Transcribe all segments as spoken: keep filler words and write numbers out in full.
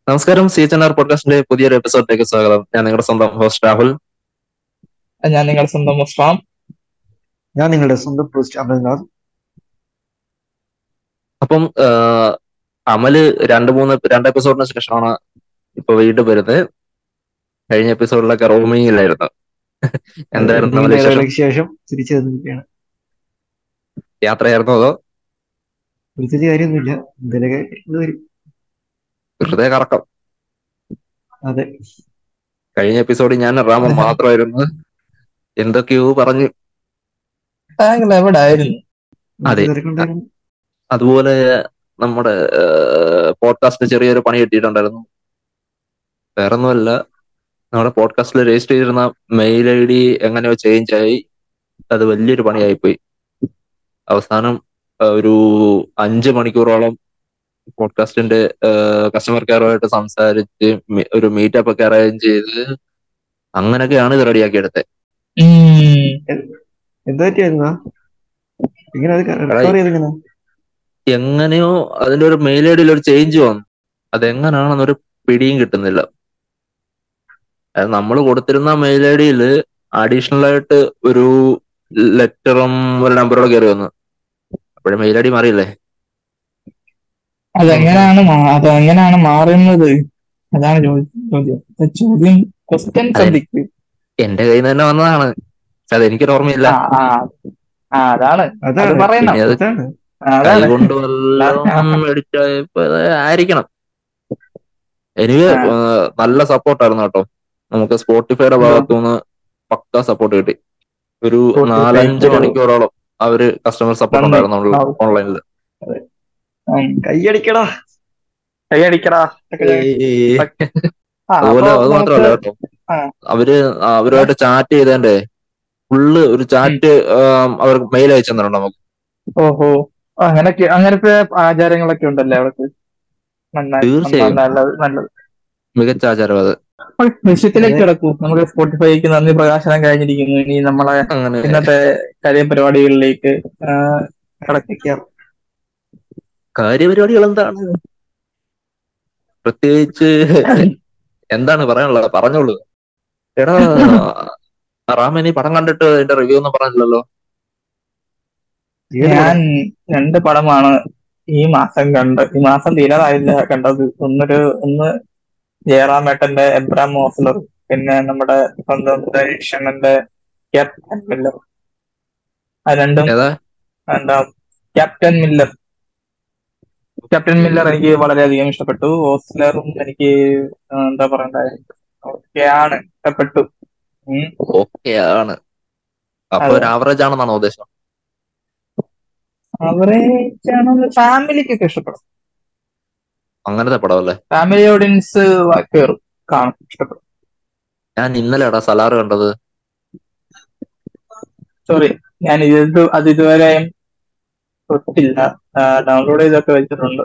നമസ്കാരം, C H N R പോഡ്കാസ്റ്റിന്റെ പുതിയൊരു എപ്പിസോഡിലേക്ക് സ്വാഗതം. ഞാൻ നിങ്ങളുടെ സ്വന്തം ഹോസ്റ്റ് രാഹുൽ. ഞാൻ നിങ്ങളുടെ സ്വന്തം മുസ്ലാം. ഞാൻ നിങ്ങളുടെ സ്വന്തം പോസ്റ്റ് അമൽനാഥ്. അപ്പം അമല് രണ്ട് മൂന്ന് രണ്ട് എപ്പിസോഡിന് ശേഷമാണ് ഇപ്പൊ വീണ്ടും വരുന്നത്. കഴിഞ്ഞ എപ്പിസോഡിലൊക്കെ റോമിങ്ങിലായിരുന്നു. എന്തായിരുന്നു അമല് വിശേഷം? ശേഷം തിരിച്ചു വന്നിരിക്കുകയാണ്. യാത്രയായിരുന്നോ അതോ പ്രത്യേകിച്ച് കാര്യമൊന്നുമില്ല, എന്തെങ്കിലുമൊക്കെ വരും. ഹൃദയ കറക്കം. അതെ, കഴിഞ്ഞ എപ്പിസോഡിൽ ഞാൻ റാമ മാത്രമായിരുന്നു, എന്തൊക്കെയോ പറഞ്ഞു. താങ്കൾ എവിടെ ആയിരുന്നു? അതെ, അതുപോലെ നമ്മുടെ പോഡ്കാസ്റ്റ് ചെറിയൊരു പണി കിട്ടിയിട്ടുണ്ടായിരുന്നു. വേറൊന്നുമല്ല, നമ്മുടെ പോഡ്കാസ്റ്റിൽ രജിസ്റ്റർ ചെയ്തിരുന്ന മെയിൽ ഐ ഡി എങ്ങനെയോ ചേഞ്ച് ആയി. അത് വലിയൊരു പണിയായിപ്പോയി. അവസാനം ഒരു അഞ്ച് മണിക്കൂറോളം പോഡ്കാസ്റ്റിന്റെ കസ്റ്റമർ കെയറുമായിട്ട് സംസാരിച്ച് ഒരു മീറ്റപ്പ് ഒക്കെ അറേഞ്ച് ചെയ്ത് അങ്ങനെയൊക്കെയാണ് ഇത് റെഡിയാക്കി എടുത്തത്. എങ്ങനെയോ അതിന്റെ ഒരു മെയിൽ ഐ ഡിയിൽ ഒരു ചേഞ്ച് വന്നു. അതെങ്ങനെയാണെന്നൊരു പിടിയും കിട്ടുന്നില്ല. അത് നമ്മൾ കൊടുത്തിരുന്ന മെയിൽ ഐ ഡിയിൽ അഡീഷണൽ ആയിട്ട് ഒരു ലെറ്ററും ഒരു നമ്പറോടെ കയറി വന്നു. അപ്പോഴും മെയിൽ ഐ ഡി മാറിയില്ലേ? അതെങ്ങനെയാണ് അതെങ്ങനെയാണ് മാറുന്നത്? അതാണ് ചോദ്യം. ചോദ്യം ക്വസ്റ്റ്യൻ ശ്രദ്ധിക്കും. എന്റെ കയ്യിൽ നിന്ന് തന്നെ വന്നതാണ്, അതെനിക്കൊരു ഓർമ്മയില്ല. അതാണ് അത് പറയണം. കൈകൊണ്ട് വല്ലതും മേടിച്ചപ്പോ ആയിരിക്കണം. എനിക്ക് നല്ല സപ്പോർട്ടായിരുന്നു കേട്ടോ. നമുക്ക് സ്പോട്ടിഫൈയുടെ ഭാഗത്തുനിന്ന് പക്ക സപ്പോർട്ട് കിട്ടി. ഒരു നാലഞ്ച് മണിക്കൂറോളം അവര് കസ്റ്റമർ സപ്പോർട്ട് ഉണ്ടായിരുന്നു ഓൺലൈനിൽ. കൈയടിക്കടാ കൈയടിക്കടാ അതുപോലെ അത് മാത്രമല്ല കേട്ടോ, അവര് അവരുമായിട്ട് ചാറ്റ് ചെയ്തേണ്ടേ ഫുള്ള് ഒരു ചാറ്റ് അവർ മെയിൽ അയച്ചു തന്നിട്ടുണ്ട് നമുക്ക്. ഓഹോ, അങ്ങനൊക്കെ അങ്ങനത്തെ ആചാരങ്ങളൊക്കെ ഉണ്ടല്ലേ അവർക്ക്? തീർച്ചയായും നല്ലത്, മികച്ച ആചാരം അത്. വിഷയത്തിലേക്ക് കിടക്കൂ. നമുക്ക് സ്പോട്ടിഫൈക്ക് നന്ദി പ്രകാശനം കഴിഞ്ഞിരിക്കുന്നു. ഇനി നമ്മളെ ഇന്നത്തെ കാര്യപരിപാടികളിലേക്ക് കിടക്കാം. കാര്യപരിപാടികൾ എന്താണ്? പ്രത്യേകിച്ച് എന്താണ് പറയാനുള്ളത്? പറഞ്ഞോളൂ. എടാ റാമനി പടം കണ്ടിട്ട് അതിന്റെ റിവ്യൂ ഒന്നും പറഞ്ഞില്ലല്ലോ. ഞാൻ രണ്ട് പടമാണ് ഈ മാസം കണ്ടത്. ഈ മാസം തീരാറായില്ല കണ്ടത്. ഒന്നൊരു ഒന്ന് ജയറാമേട്ടന്റെ എബ്രാം മോസ്ലർ, പിന്നെ നമ്മുടെ സ്വന്തം ഷണന്റെ ക്യാപ്റ്റൻ മില്ലർ. ആ രണ്ടും എന്താ ക്യാപ്റ്റൻ മില്ലർ ക്യാപ്റ്റൻ മില്ലർ എനിക്ക് വളരെയധികം ഇഷ്ടപ്പെട്ടു. ഓസ്ലറും എനിക്ക് എന്താ പറയണ്ടേ, ഓക്കെയാണ്, ഇഷ്ടപ്പെട്ടു. ഓക്കെയാണ്. അപ്പൊ ഒരു ആവറേജ് ആണെന്നാണോ ഉദ്ദേശം? ആവറേജ് ആണെന്ന് ഫാമിലിക്കൊക്കെ ഇഷ്ടപ്പെടും. അങ്ങനത്തെ പടമല്ലേ? ഫാമിലി ഓഡിയൻസ് കയറും, കാണും, ഇഷ്ടപ്പെടും. ഞാൻ ഇന്നലെയാടാ സലാർ കണ്ടത്. സോറി, ഞാൻ ഇത് അത് ഇതുവരെ തൊട്ടില്ല. ഡൗൺലോഡ് ചെയ്തൊക്കെ വെച്ചിട്ടുണ്ട്.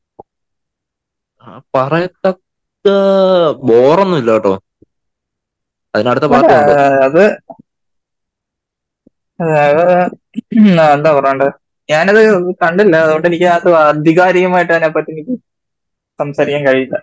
പറയത്തക്ക ബോറൊന്നും ഇല്ല കേട്ടോ. അതിനടുത്ത പാർട്ട് അത് എന്താ പറയണ്ടത്, ഞാനത് കണ്ടില്ല, അതുകൊണ്ട് എനിക്ക് അത് ആധികാരികമായിട്ട് അതിനെ പറ്റി എനിക്ക് സംസാരിക്കാൻ കഴിയില്ല.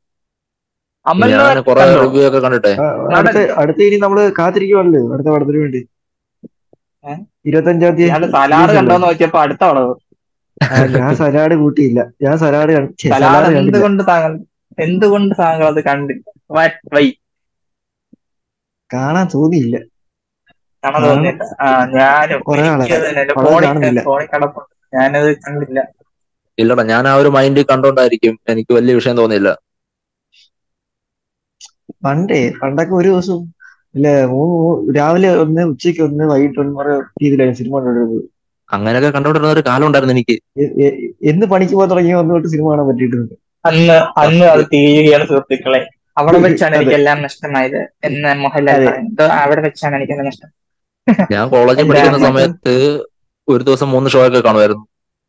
റിവ്യൂ ഒക്കെ കണ്ടിട്ടേ അടുത്ത ഇനി നമ്മള് കാത്തിരിക്കുവല്ലേ അടുത്ത പടത്തിന് വേണ്ടി. ഇരുപത്തഞ്ചാം തീയതി സലാഡ് കണ്ടോന്ന് നോക്കിയപ്പോ അടുത്ത പടം. ഞാൻ സലാഡ് കൂട്ടിയില്ല. ഞാൻ സലാഡ് എന്തുകൊണ്ട് താങ്കൾ എന്തുകൊണ്ട് താങ്കൾ അത് കണ്ടില്ല? വൈ കാണാൻ തോന്നിയില്ല. കാണാൻ തോന്നിയില്ല. ആ ഞാനും ഫോണിൽ കണ്ടപ്പോ ഞാനത് കണ്ടില്ല. ഇല്ലടാ, ഞാൻ ആ ഒരു മൈൻഡ് കണ്ടോണ്ടായിരിക്കും എനിക്ക് വലിയ വിഷയം തോന്നിയില്ല. പണ്ടേ പണ്ടൊക്കെ ഒരു ദിവസം ഇല്ല, മൂന്ന് രാവിലെ ഒന്ന്, ഉച്ചയ്ക്ക് ഒന്ന്, വൈകിട്ട് ഒന്ന് പറഞ്ഞ രീതിയിലായിരുന്നു സിനിമ കണ്ടോണ്ടിരുന്നത്. അങ്ങനെയൊക്കെ കണ്ടോണ്ടിരുന്ന ഒരു കാലം ഉണ്ടായിരുന്നു എനിക്ക്. എന്ന് പണിക്ക് പോകാൻ തുടങ്ങിയ ഒന്ന് തൊട്ട് സിനിമ കാണാൻ പറ്റിയിട്ടുണ്ട്. അന്ന് അന്ന് അത് തീരുകയാണ് സുഹൃത്തുക്കളെ. അവിടെ വെച്ചാണ് എനിക്കെല്ലാം നഷ്ടമായത് എന്ന് മോഹൻലാൽ അവിടെ വെച്ചാണ് എനിക്കെല്ലാം നഷ്ടം. ഞാൻ കോളേജിൽ പഠിക്കുന്ന സമയത്ത് ഒരു ദിവസം മൂന്ന് ഷോ ഒക്കെ കാണുമായിരുന്നു.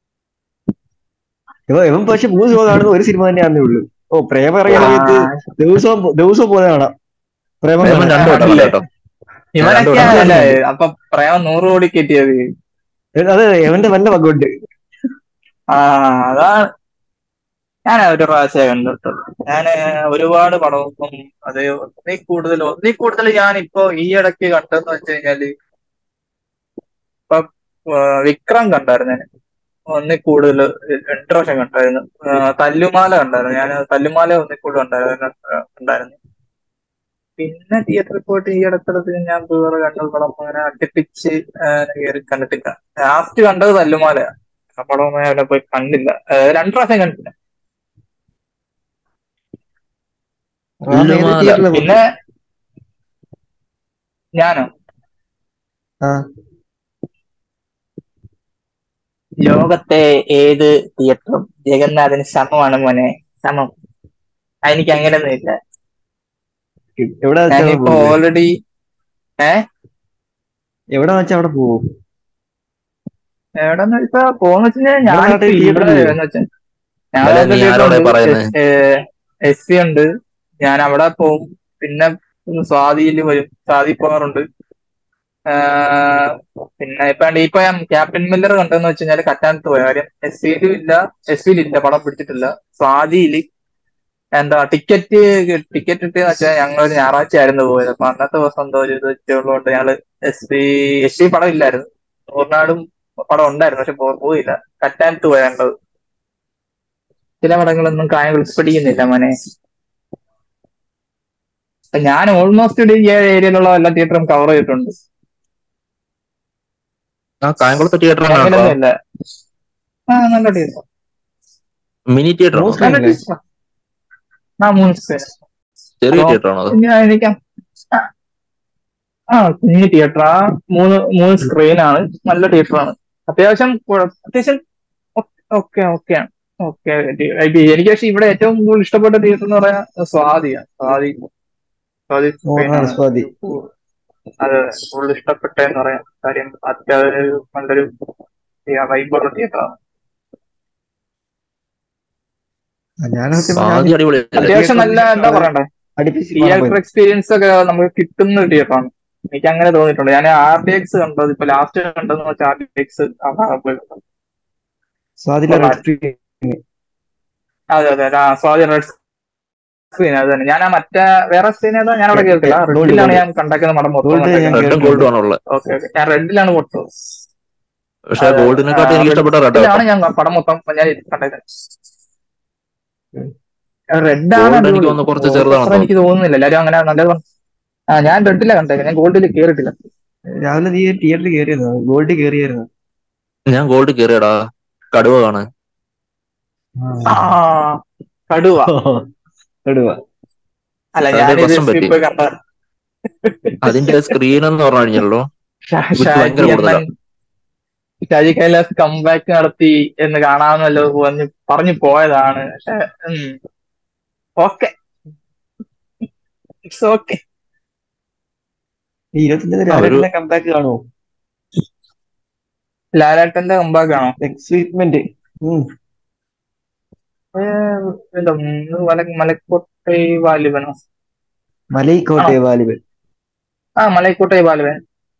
ഇവൻ പക്ഷെ മൂന്ന് ഷോ കാണുന്ന ഒരു സിനിമ തന്നെയാണേ ഉള്ളൂ. ഓ, പ്രേമം ഇറങ്ങിയ സമയത്ത് ദിവസവും ദിവസവും പോലെ കാണാം. പ്രേമം രണ്ടു വട്ടം കേട്ടോ. ഇവനൊക്കെയാണല്ലേ അപ്പൊ പ്രേമം നൂറ് കോടി കെട്ടിയത്. അത് എവന്റെ വല്ല പങ്കുണ്ട്. ആ അതാണ് ഞാൻ ഒരു പ്രാവശ്യമേ കണ്ടിട്ടുള്ളൂ. ഞാൻ ഒരുപാട് പടമൊന്നും അത് ഒന്നിൽ കൂടുതൽ ഒന്നിൽ കൂടുതൽ ഞാൻ ഇപ്പോ ഈ ഇടയ്ക്ക് കണ്ടെന്ന് വെച്ച് കഴിഞ്ഞാല് ഇപ്പൊ ആ, വിക്രം കണ്ടായിരുന്നു ഞാൻ. ഒന്നിൽ കൂടുതൽ രണ്ട് പ്രാവശ്യം കണ്ടായിരുന്നു. ആ, തല്ലുമാല കണ്ടായിരുന്നു ഞാൻ. തല്ലുമാല ഒന്നിൽ കൂടുതൽ ഉണ്ടായിരുന്നു ഉണ്ടായിരുന്നു പിന്നെ തിയേറ്ററിൽ പോയിട്ട് ഈ അടുത്തടുത്ത് ഞാൻ വേറെ കണ്ട പടം അങ്ങനെ അടുപ്പിച്ച് ആ, കയറി കണ്ടിട്ടില്ല. ലാസ്റ്റ് കണ്ടത് തല്ലുമാലയാണ്. ആ പടം ഞാൻ അവിടെ പോയി കണ്ടില്ല. ആ, രണ്ട് പ്രാവശ്യം കണ്ടില്ല. റാം ഏത് തല്ലുമാല തിയേറ്ററിലെ പോയി? പിന്നെ ഞാനോ ആ ലോകത്തെ ഏത് തിയേറ്ററും ജഗന്നാഥന് സമമാണ് മോനെ, സമം. ആ, എനിക്ക് അങ്ങനെയൊന്നും ഇല്ല. എവിടെ വെച്ചാ അവിടെ ഞാനിപ്പോ പോവേ? ഓൾറെഡി ഏഹ് എവിടെ വെച്ചാ അവിടെ പോവും? എവിടെന്ന് വെച്ചാ പോന്ന് വെച്ചാൽ നമ്മുടെ ഞാനിപ്പോ നാട്ടിൽ ഇവിടെ തിയേറ്ററില്ലേ? എന്ന് വെച്ചാൽ അല്ല ഞങ്ങളുടെ നീ തിയേറ്റർ ആരോടെ ഉണ്ട്, പറയുന്നത്? എസ് സി ഉണ്ട്. ഞാൻ അവിടെ പോവും. പിന്നെ സ്വാതിയിൽ വരും, സ്വാതി പോകാറുണ്ട്. ആഹ് പിന്നെ ഇപ്പൊ ഇപ്പൊ ഞാൻ ക്യാപ്റ്റൻ മില്ലർ കണ്ടെന്ന് വെച്ച് കഴിഞ്ഞാൽ കറ്റാനത്ത് പോയ കാര്യം. എസ് സിയിലും ഇല്ല, എസ് സിയിൽ ഇല്ല, പടം പിടിച്ചിട്ടില്ല. സ്വാതിയില് എന്താ ടിക്കറ്റ് ടിക്കറ്റ് കിട്ടിയെന്ന് വെച്ചാൽ ഞങ്ങൾ ഒരു ഞായറാഴ്ച ആയിരുന്നു പോയത്. അപ്പൊ അന്നത്തെ ദിവസം എന്തോ ഒരു ഇത് വെച്ചുള്ളതുകൊണ്ട് ഞങ്ങള് എസ് സി എസ് സി പടം ഇല്ലായിരുന്നു. നൂറിനാടും പടം ഉണ്ടായിരുന്നു, പക്ഷെ പോ- പോയില്ല. കറ്റാനത്ത് പോയത്. ചില പടങ്ങളൊന്നും കായകൾ പിടിക്കുന്നില്ല മോനെ. അപ്പൊ ഞാൻ ഓൾമോസ്റ്റ് ഈ ഏരിയയിലുള്ള എല്ലാ തിയേറ്ററും കവർ ചെയ്തിട്ടുണ്ട്. ആ കായംകുളത്ത് തിയേറ്റർ എനിക്ക് തന്നെയാണോ? അങ്ങനെയൊന്നും ഇല്ല. ആ നല്ല തിയേറ്റർ, മിനി തിയേറ്റർ മൂന്ന് ആണോ? നല്ല സ്ക്രീനില്ലേ? തിയേറ്റർ. ആ മൂന്ന് സ്ക്രീൻ. ചെറിയ അപ്പൊ തിയേറ്റർ ആണോ അത്? ഞാൻ എനിക്ക് ആ ആ, കുഞ്ഞു തിയേറ്റർ. ആ മൂന്ന് മൂന്ന് സ്ക്രീനാണ്. നല്ല തിയേറ്ററാണ്. അത്യാവശ്യം കുഴ- അത്യാവശ്യം ഓക്കെ ഓക്കെയാണ്. ഓക്കെ. എനിക്ക് പക്ഷെ ഇവിടെ ഏറ്റവും കൂടുതൽ ഇഷ്ടപ്പെട്ട തിയേറ്റർ എന്ന് പറയാൻ സ്വാതിയാണ്. സ്വാതി സ്വാതി മൂന്നാണ് സ്ക്രീനാണ് സ്വാതി. അത് കൂടുതൽ ഇഷ്ടപ്പെട്ടെന്ന് പറയാം. കാര്യം അത്യാവശ്യം നല്ലൊരു വൈബുള്ള തിയേറ്ററാണ്. ഞാൻ സത്യം പറഞ്ഞാൽ സ്വാതി അടിപൊളിയല്ലേ? അത്യാവശ്യം നല്ല തിയേറ്ററിൽ എന്താ പറയണ്ടേ, അടുപ്പിച്ച് പടം തിയേറ്റർ പോയി. എക്സ്പീരിയൻസ് ഒക്കെ നമുക്ക് കിട്ടുന്ന ഒരു തിയേറ്ററാണ്. എനിക്ക് അങ്ങനെ തോന്നിയിട്ടുണ്ട്. ഞാൻ ആർ ഡി എക്സ് കണ്ടത് ഇപ്പൊ ലാസ്റ്റ് കണ്ടതെന്ന് വെച്ചാൽ ആർ ഡി എക്സ് സ്വാതിയിലെ റെഡ് കൊള്ളായിരുന്നു. സ്ക്രീൻ. അതെ അതെ ആ, സ്വാതി റെഡ് സ്ക്രീൻ അത് തന്നെ. ഞാൻ ആ മറ്റേ വേറെ സ്ക്രീൻ ഏതാ ഞാൻ അവിടെ കേൾക്കില്ല. ഗോൾഡ് റെഡിലാണ് ഗോൾഡ് ഞാൻ കണ്ടാക്കുന്ന പടം മൊത്തം ഗോൾഡ് ഞാൻ കണ്ടാക്കുന്നത്. റെഡും കേറിയിട്ടുണ്ട്. ഗോൾഡും ആണുള്ളത്. ഓക്കെ ഓക്കെ, ഞാൻ റെഡിലാണ് കൊടുത്തത്. പക്ഷെ അതെ അതെ ഗോൾഡിനെക്കാട്ടി എനിക്ക് ഇഷ്ടപ്പെട്ട റെഡ് കേട്ടോ. റെഡിലാണ് ഞാൻ പടം മൊത്തം ഞാൻ കണ്ടേക്കുന്നത്. റെഡ് ആണ് ഗോൾഡ് എനിക്ക് അടിപൊളി. തോന്നുന്നു കുറച്ച് ഗോൾഡ് അത്ര ചെറുതാണെന്ന് എനിക്ക് തോന്നുന്നു. തോന്നുന്നില്ല, എല്ലാരും അങ്ങനെ നല്ലത് പറഞ്ഞു. ആ ഞാൻ റെഡിലാണ് കണ്ടേക്കുന്നത്, ഞാൻ ഗോൾഡിൽ കേറിയിട്ടില്ല. രാവിലെ നീ തിയേറ്ററിൽ കയറിയിരുന്നു, ഗോൾഡ് കയറിയായിരുന്നു. ഞാൻ ഗോൾഡ് കയറിയടാ, കടുവ കാണാൻ. ആ കടുവ കടുവ. അല്ല, അതിന്റെ ഒരു ഞാനിത് പ്രശ്നം എസ് പി പറ്റി, പോയി കണ്ട അതിന്റെ സ്ക്രീൻ എന്ന് പറഞ്ഞു കഴിഞ്ഞല്ലോ വിട്ട് ഷാജി ഭയങ്കര അണ്ണൻ കൂടുതലാ. ഷാജി കൈലാസ് കംബാക്ക് നടത്തി എന്ന് കാണാമെന്നല്ലോ പറഞ്ഞ് പറഞ്ഞു പോയതാണ്. പക്ഷെ ഓക്കെ, ഇറ്റ്സ് ഓക്കെ. ഈ ഇരുപത്തഞ്ചിന് ആ ഒരു ലാലേട്ടന്റെ കമ്പാക്ക് കാണുമോ? ലാലേട്ടന്റെ കംബാക്ക് ആണോ? എക്സൈറ്റ്മെന്റ്. ഏഹ്, എന്താ ഉം, മല- മലക്കോട്ടൈ വാലിബനോ ആണോ? മലൈക്കോട്ടെ വാലിബൻ. ആ മലൈക്കോട്ടൈ വാലിബൻ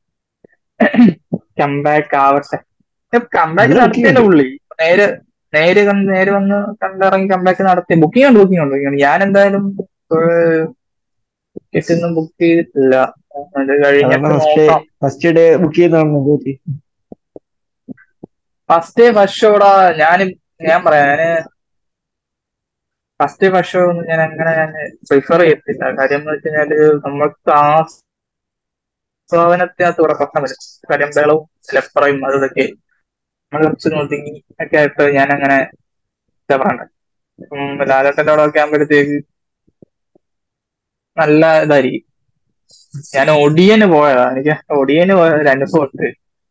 കംബാക്ക് ആവട്ടെ. കംബാക്ക് നല്ല ബുക്കിംഗ് നടത്തിയല്ലോ ഉണ്ട്. പുള്ളി. നേരെ നേര് കണ്ട് നേര് വന്ന് കണ്ടിറങ്ങി കംബാക്ക് നടത്തി. ബുക്കിംഗ് ഉണ്ട്, ബുക്കിംഗ് ഉണ്ട്, booking ഉണ്ട്. ഞാൻ എന്തായാലും ടിക്കറ്റ് ഒന്നും ബുക്ക് ചെയ്തിട്ടില്ല. അത് സാധാരണ കഴിഞ്ഞിട്ട് ഫസ്റ്റ് ഡേ നോക്കാം. ഫസ്റ്റ് ഡേ ബുക്ക് ചെയ്യുന്നതാണ് പോയി. ഫസ്റ്റ് ഡേ ഫസ്റ്റ് ഷോടാ. ഞാൻ ഞാൻ പറയാം, ഞാന് ഫസ്റ്റ് ഡേ ഫസ്റ്റ് ഷോ ഒന്നും ഞാൻ അങ്ങനെ ഞാൻ പ്രിഫർ ചെയ്യത്തില്ല. കാര്യം എന്ന് വെച്ച് കഴിഞ്ഞാല് നമുക്ക് ആസ്വാദനത്തിനകത്ത് കൂടെ പ്രശ്നം വരും. കാര്യം ബഹളവും ലെപ്പറയും അത് ഇതൊക്കെ നമ്മൾ കുറച്ച് ഒതുങ്ങി ഒക്കെ ആയിട്ട് ഞാൻ അങ്ങനെ എന്താ പറയണ്ടേ, ഉം, ലാലേട്ടന്റെ അവിടെ ഒക്കെ ആകുമ്പോഴത്തേക്ക് നല്ല ഇതായിരിക്കും. ഞാൻ ഒടിയന് പോയതാ. എനിക്ക് ഒടിയന് പോയ ഒരു അനുഭവം ഉണ്ട്.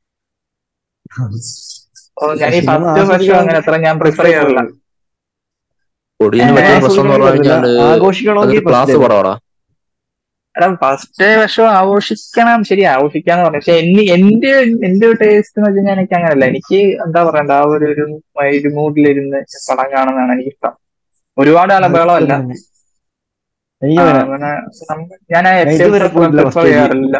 ഓ, ഞാൻ ഈ സിനിമ ഫസ്റ്റ് ഫസ്റ്റ് ഷോ അങ്ങനെ ആസ്വദിക്കണമെങ്കിൽ അത്ര ഞാൻ പ്രിഫർ ഫസ്റ്റ് ചെയ്യാറില്ല. പോയത്. ഒടിയന് സിനിമ പറ്റിയ ഏഹ് പ്രശ്നം എന്ന് ആസ്വദിക്കണമെങ്കിൽ പറഞ്ഞു പറ്റത്തില്ല, കഴിഞ്ഞാല് ആഘോഷിക്കണമെങ്കിൽ അതൊരു ഫസ്റ്റ് ക്ലാസ് ഡേ പോകണം. പടവാടാ. എടാ ഫസ്റ്റ് വർഷം ആഘോഷിക്കണം, ശരി ആഘോഷിക്കാന്ന് പറഞ്ഞു. പക്ഷെ എന്നെ എന്റെ എന്റെ ഒരു ടേസ്റ്റ് എന്ന് വെച്ചാൽ എനിക്ക് അങ്ങനല്ല. എനിക്ക് എന്താ പറയണ്ട, ആ ഒരു ഒരു ഒരു മൂഡിലിരുന്ന് പടം കാണുന്നതാണ് എനിക്കിഷ്ടം. ഒരുപാട് ആളെ എനിക്ക് ബഹളമല്ല. തന്നെ എനിക്ക് ആ അങ്ങനെ അങ്ങനെ നമ്മ- ഞാൻ ഞാൻ എഫ് എഫ് ഇതുവരെ അത്ര പോയിട്ടില്ല പ്രിഫർ ഫസ്റ്റ് ഡേക്ക്. ചെയ്യാറില്ല.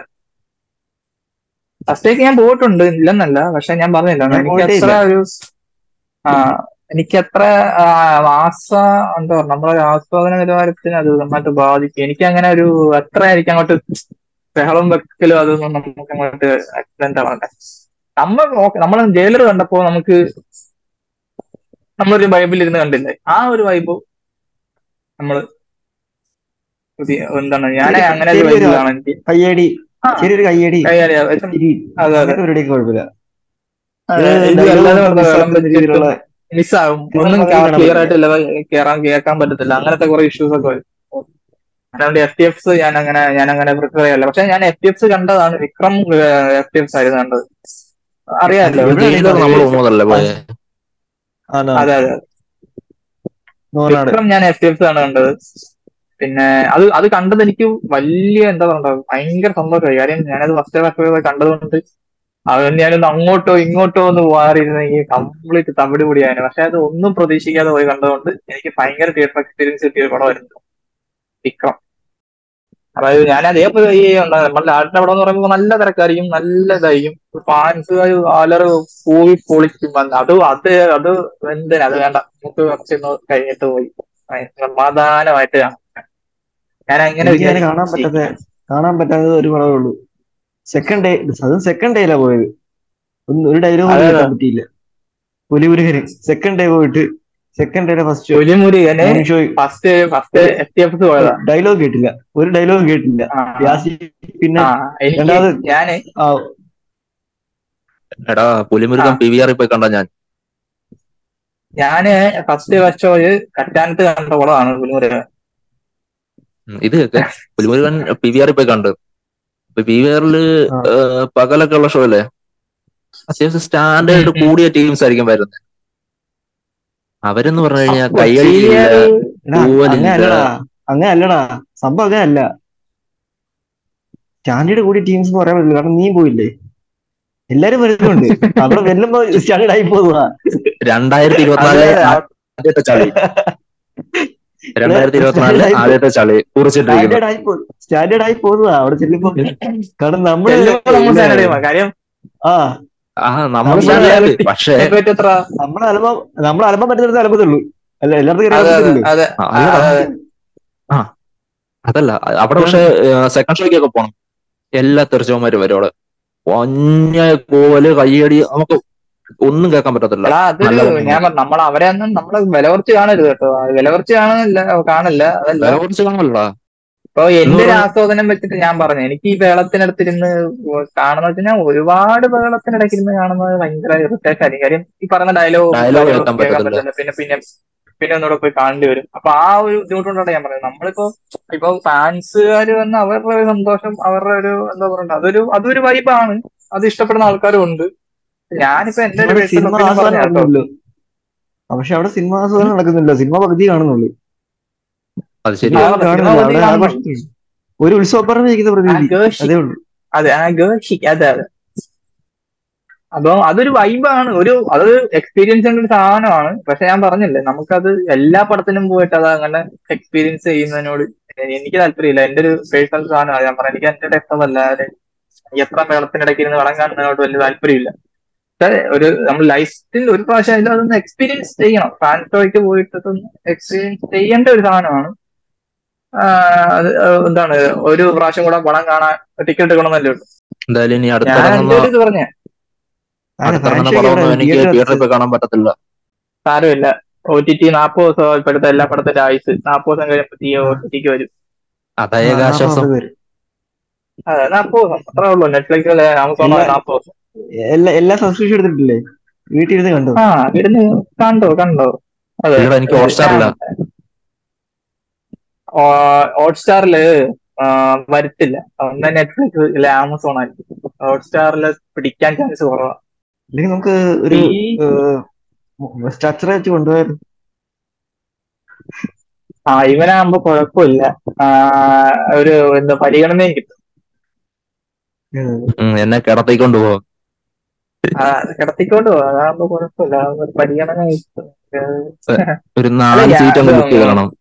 ഫസ്റ്റേക്ക് ഞാൻ പോയിട്ടുണ്ട്, ഇല്ലെന്നല്ല. പക്ഷെ ഞാൻ പറഞ്ഞില്ല, ഞാൻ എനിക്ക് പോയിട്ടേ അത്ര ഇല്ല. ഒരു ആ എനിക്കത്ര ആ, ആസ്വ എന്താ പറയുക നമ്മളെ ആസ്വാദന നിലവാരത്തിന് അത് നന്നായിട്ട് ബാധിക്കും. എനിക്ക് അങ്ങനെ ഒരു അത്ര എനിക്ക് അങ്ങോട്ട് ബഹളം വെക്കലും അതൊന്നും നമുക്ക് അങ്ങോട്ട് ആക്സിഡന്റ് ആവണ്ടേ. നമ്മൾ നമ്മൾ ജയിലർ കണ്ടപ്പോ നമുക്ക് നമ്മളൊരു വൈബിൽ ഇരുന്ന് കണ്ടില്ലേ, ആ ഒരു വൈബ് നമ്മൾ പുതിയ എന്താണ് ഞാൻ ചെറിയ അങ്ങനെ ഒരു ചെറിയൊരു വൈബിലാണ് എനിക്ക്. കയ്യടി, ആ ചെറിയൊരു കയ്യടി, കൈകാര്യം പക്ഷെ ചിരി, അതെ അതെ അങ്ങനത്തെ പരിപാടിക്ക് കുഴപ്പമില്ല. അതെ, ഇത് ഇത് ഡയലോഗ് അല്ലാതെ മൊത്തം വെറുതെ വെള്ളം മിസ്സാക്കുന്ന വെച്ചിട്ടും രീതിയിലുള്ള മിസ്സാകും, സിനിമ ഒന്നും പകുതി കാണാൻ ക്ലിയർ പറ്റില്ല. ആയിട്ടില്ല, കേറാൻ കേൾക്കാൻ പറ്റത്തില്ല, അങ്ങനത്തെ കുറെ ഇഷ്യൂസ് ഒക്കെ വരും. അതുകൊണ്ട് എഫ് ടി എഫ്സ് ഞാൻ അങ്ങനെ ഞാൻ അങ്ങനെ പ്രിഫർ ചെയ്യല്ല. പക്ഷെ ഞാൻ എഫ് ടി എഫ്സ് കണ്ടതാണ്, വിക്രം എഫ് ടി എഫ്സ് ആയിരുന്നു കണ്ടത്. അത് അറിയാമല്ലോ എവിടെയാണ് ഈ ജയിലർ നമ്മൾ പറയുന്നത്? പോകുന്നതല്ലേ പോയെ. ആണോ? അതെ അതെ നൂറാട്. വിക്രം ഞാൻ എഫ് ടി എഫ്സ് ആണ് കണ്ടത്. പിന്നെ അത് അത് കണ്ടത് എനിക്ക് വലിയ എന്താ പറയുക ഭയങ്കര സന്തോഷമായി. കാര്യം ഞാനത് ഫസ്റ്റ് ഫസ്റ്റ് കണ്ടതുകൊണ്ട് അത് ഞാനൊന്ന് അങ്ങോട്ടോ ഇങ്ങോട്ടോ ഒന്ന് മാറിയിരുന്നെങ്കിൽ കംപ്ലീറ്റ് തവിട് പൊടിയാണ്. പക്ഷെ അത് ഒന്നും പ്രതീക്ഷിക്കാതെ പോയി കണ്ടതുകൊണ്ട് എനിക്ക് ഭയങ്കര തിയേറ്റർ എക്സ്പീരിയൻസ് കിട്ടിയ ഒരു പടമായിരുന്നു വിക്രം. അതായത് ഞാൻ അതേപോലെ ഈ എന്താ നമ്മുടെ ലാലിന്റെ പടം എന്ന് പറയുമ്പോൾ നല്ല തിരക്കായിരിക്കും, നല്ല ഇതായിരിക്കും, ഫാൻസ് അലറ് പോയി പൊളിക്കും. അത് അത് അത് എന്തിനാ അത് വേണ്ട, നമുക്ക് കുറച്ചൊന്ന് കഴിഞ്ഞിട്ട് പോയി സമാധാനമായിട്ട് കാണാം. ഞാൻ അങ്ങനെ എനിക്ക് അങ്ങനെ കാണാൻ വിചാരിച്ചു. പറ്റാത്ത കാണാൻ പറ്റാത്തത് ഒരു പടമേ ഉള്ളൂ. സെക്കൻഡ് ഡേ, അതും സെക്കൻഡ് ഡേയിലാ പോയത്. ഒന്ന് ഒരു ഡയലോഗ് പോലും അതായത് കേൾക്കാൻ പറ്റിയില്ല. പുലിമുരുകന് സെക്കൻഡ് ഡേ പോയിട്ട് സെക്കൻഡ് ഡേയുടെ ഫസ്റ്റ് ഷോ പുലിമുരുകന് മോർണിംഗ് ഷോ ഫസ്റ്റ് ഫസ്റ്റ് ഒരു എഫ് ടി എഫ് പോയതാ. ഡയലോഗ് കേട്ടില്ല, ഒരു ഡയലോഗ് കേട്ടില്ല. ആ യാസി പിന്നെ ആ എനിക്ക് രണ്ടാമത് ഞാന് ആ എടാ ആ പുലിമുരുകൻ പി വി ആറിൽ പോയി കണ്ട ഞാൻ. ഞാന് ഫസ്റ്റ് ഫസ്റ്റ് ഷോയിൽ കറ്റാനത്ത് കണ്ട പടമാണ് പുലിമുരുകൻ. ഉം, ഇത് കേക്ക് പുലിമുരുകൻ പി വി ആറിൽ പോയി കണ്ട്. പി വി ആറില് ആ പകലൊക്കെ ഉള്ള ഷോ അല്ലേ, അത്യാവശ്യം ഉം, സ്റ്റാൻഡേർഡ് ഉം. കൂടിയ ടീംസ് ആയിരിക്കും വരുന്നത്. അവരെന്ന് പറഞ്ഞു കഴിഞ്ഞാൽ അപ്പൊ കയ്യടിയില്ല, സീനിയർ എടാ അങ്ങനെ തൂവലില്ല. അല്ലടാ, അങ്ങനെ അല്ലടാ, സംഭവം അങ്ങനെ അല്ല. സ്റ്റാൻഡേർഡ് കൂടി ടീംസ് എന്ന് പറയാൻ പറ്റില്ല, കാരണം നീ പോയില്ലേ, എല്ലാരും വരുന്നുണ്ട്. അവിടെ വെല്ലുമ്പോ സ്റ്റാൻഡേർഡ് ആയി പോകുക. രണ്ടായിരത്തി അതെ ഇരുപത്തിനാലിലെ അതെ അവ- ആദ്യത്തെ ചളി, രണ്ടായിരത്തി സ്റ്റാൻഡേർഡ് ഇരുപത്തിനാലിലെ ആയി ആദ്യത്തെ ചളി കുറിച്ചിട്ടിരിക്കുന്നു. സ്റ്റാൻഡേർഡ് ആയി പോ സ്റ്റാൻഡേർഡ് ആയി പോകുന്നതാ അവിടെ ചെല്ലുമ്പോ. കാരണം നമ്മള് ചെല്ലുമ്പോ നമ്മൾ ഇല്ലേ, സ്റ്റാൻഡേർഡ് ചെയ്യുക. കാര്യം ആ ആ നമ്മൾ നമ്മള് സ്റ്റാൻഡേർഡ് ആക്കി, റിയാലിറ്റി പക്ഷേ പറ്റി എത്ര. നമ്മളെ അലമ്പം നമ്മളെ അലമ്പം പറ്റുന്നിടത്ത് അലമ്പത്തുള്ളൂ. അല്ല എല്ലായിടത്തും കയറി അതെ അതെ അലമ്പത്തില്ലല്ലോ. അതെ ആ, ആ, അല്ലടാ, അതെ അതെ ആ അതല്ല അവിടെ. അതാണ്. പക്ഷെ സെക്കൻഡ് ഷോയ്ക്കൊക്കെ പോണം, എല്ലാ തെറിച്ചവന്മാരും വരും അവിടെ. ഒഞ്ഞ കോവല് കയ്യടി, നമുക്ക് ഒന്നും കേൾക്കാൻ പറ്റത്തില്ല. എടാ അതൊരു നല്ല പണി ഞാൻ നമുക്ക് പറഞ്ഞു നമ്മൾ അവരെ ഒന്നും നമ്മള് വില കുറച്ച് കാണരുത് കേട്ടോ. വില കുറച്ച് കാണാനില്ല കാണല്ല അതല്ല. വില കുറച്ച് കാണല്ല ഇപ്പൊ എന്ന് എന്റെ ഒരു പറഞ്ഞ ആസ്വാദനം വെച്ചിട്ട് ഞാൻ പറഞ്ഞു, എനിക്ക് ഈ ബഹളത്തിനടുത്തിരുന്ന് കാണുന്ന വെച്ചാൽ ഞാൻ ഒരുപാട് ബഹളത്തിനിടയ്ക്കിരുന്ന് കാണുന്നത് ഭയങ്കര ഇറിറ്റേഷൻ ആയിരിക്കും. കാര്യം ഈ പറയുന്ന ഡയലോഗും ഡയലോഗ് കേൾക്കാൻ കാര്യങ്ങളൊന്നും കേൾക്കാൻ പറ്റത്തില്ല. പറ്റില്ല. പിന്നെ പിന്നെ പിന്നെ ഒന്നുകൂടെ പോയി കാണേണ്ടി വരും. അപ്പൊ ആ ഒരു ബുദ്ധിമുട്ടുകൊണ്ടാണ് ഞാൻ പറയുന്നത്. നമ്മളിപ്പോ ഇപ്പൊ ഫാൻസുകാർ വന്ന് അവരുടെ ഒരു സന്തോഷം, അവരുടെ ഒരു എന്താ പറയണ്ട, അതൊരു അതൊരു വൈബാണ്. അത് ഇഷ്ടപ്പെടുന്ന ആൾക്കാരും ഉണ്ട്. ഞാനിപ്പോ എന്റെ പക്ഷെ ഒരു അവിടെ പേഴ്സണൽ സിനിമ ഒപ്പീനിയൻ ആസ്വാദനം പറഞ്ഞ കേട്ടോ. നടക്കുന്നില്ലല്ലോ. പക്ഷെ അവിടെ സിനിമ ആസ്വാദനം നടക്കുന്നില്ല, സിനിമ പകുതി കാണുന്നുള്ളൂ. അത് സിനിമ ശരിയാ. അതാ ഒന്നും പറഞ്ഞ സിനിമ കാണുന്നില്ല പകുതി അവിടെ, കാണുന്നുള്ളൂ. ആഘോഷത്തിൽ ഒരു ഉത്സവപ്പറമ്പ് ഇരിക്കുന്ന ആ പ്രതീതി, ഗേഷി അതേ ഉള്ളൂ. അതെ ആ ഗേഷി അതെ അതെ. അപ്പൊ അതൊരു വൈബാണ്, ഒരു അത് എക്സ്പീരിയൻസ് ചെയ്യേണ്ട ഒരു സാധനമാണ്. പക്ഷെ ഞാൻ പറഞ്ഞില്ലേ, നമുക്കത് എല്ലാ പടത്തിനും പോയിട്ട് അത് അങ്ങനെ എക്സ്പീരിയൻസ് ചെയ്യുന്നതിനോട് എനിക്ക് താല്പര്യമില്ല. എന്റെ ഒരു പേഴ്സണൽ സാധനമാണ് ഞാൻ പറയാം. എനിക്ക് എന്റെ രക്തമല്ല എത്ര മേളത്തിനിടയ്ക്ക് ഇരുന്ന് പടം കാണുന്നതിനോട് വലിയ താല്പര്യമില്ല. പക്ഷേ ഒരു നമ്മൾ ലൈഫിൽ ഒരു പ്രാവശ്യം അതിൽ അതൊന്ന് എക്സ്പീരിയൻസ് ചെയ്യണം. ഫാൻ ഷോയ്ക്ക് പോയിട്ട് അതൊന്ന് എക്സ്പീരിയൻസ് ചെയ്യേണ്ട ഒരു സാധനമാണ്. ആഹ് അത് എന്താണ് ഒരു പ്രാവശ്യം കൂടെ പടം കാണാൻ ടിക്കറ്റ് എടുക്കണമെന്നല്ലേ ഉള്ളൂ. എന്തായാലും ഇനി ഞാൻ അടുത്തിറങ്ങുന്ന എന്റെ ഒരു ഇത് പറഞ്ഞേ അങ്ങനെ ഫാൻ അടുത്തിറങ്ങുന്ന ഷോയ്ക്ക് എവിടെ പടമൊന്നും എനിക്ക് തിയേറ്ററിൽ തിയേറ്ററിനകത്ത് പോയി കാണാൻ പറ്റത്തില്ല. സാരമില്ല. ഒ ടി ടി നാൽപ്പത് ദിവസം ഇപ്പോഴത്തെ എല്ലാ പടത്തിന്റെ ആയുസ് നാൽപ്പത് ദിവസം കഴിയുമ്പോൾ ഒ ടി ടിക്ക് വരും. അതായത് നാപ്പത് ആശ്വാസം. പേര് അതെ നാൽപ്പത് ദിവസം അത്രേ ഉള്ളൂ. നെറ്റ്ഫ്ലിക്സിലെ ആമസോണോ എല്ലാ നാൽപ്പത് ദിവസം. എല്ലാ എല്ലാ സബ്സ്ക്രിപ്ഷൻ എടുത്തിട്ടില്ലേ, വീട്ടിൽ ഇരുന്ന് കണ്ടോ? ആ ഇരുന്ന് കണ്ടോ കണ്ടോ അതെ. ഇല്ലടാ, എനിക്ക് ഹോട്ട്സ്റ്റാറില്ല. ഹോട്ട്സ്റ്റാറില് വരത്തില്ല. ഒന്ന് നെറ്റ്ഫ്ലിക്സ് ഇല്ല ആമസോൺ ആയിരിക്കും. ഹോട്ട്സ്റ്റാറിൽ പിടിക്കാൻ ചാൻസ് കുറവാണ്. അല്ലെങ്കിൽ നമുക്ക് ഒരു ഈ സ്ട്രക്ചർ വെച്ച് കൊണ്ടുപോയാൽ. ആ ഇവനാകുമ്പോ കുഴപ്പമില്ല. ആ, ഒരു എന്താ പരിഗണനയും കിട്ടും. ഉം, എന്നെ കിടത്തിക്കൊണ്ട് പോകും. ആ കിടത്തിക്കൊണ്ട് പോകും, അതാകുമ്പോ കുഴപ്പമില്ല. ഒരു പരിഗണന കിട്ടും. ഒരു അല്ല നാല് ഞാൻ സീറ്റ് ഇത് അങ്ങ് ബുക്ക് ചെയ്ത് കാണാം.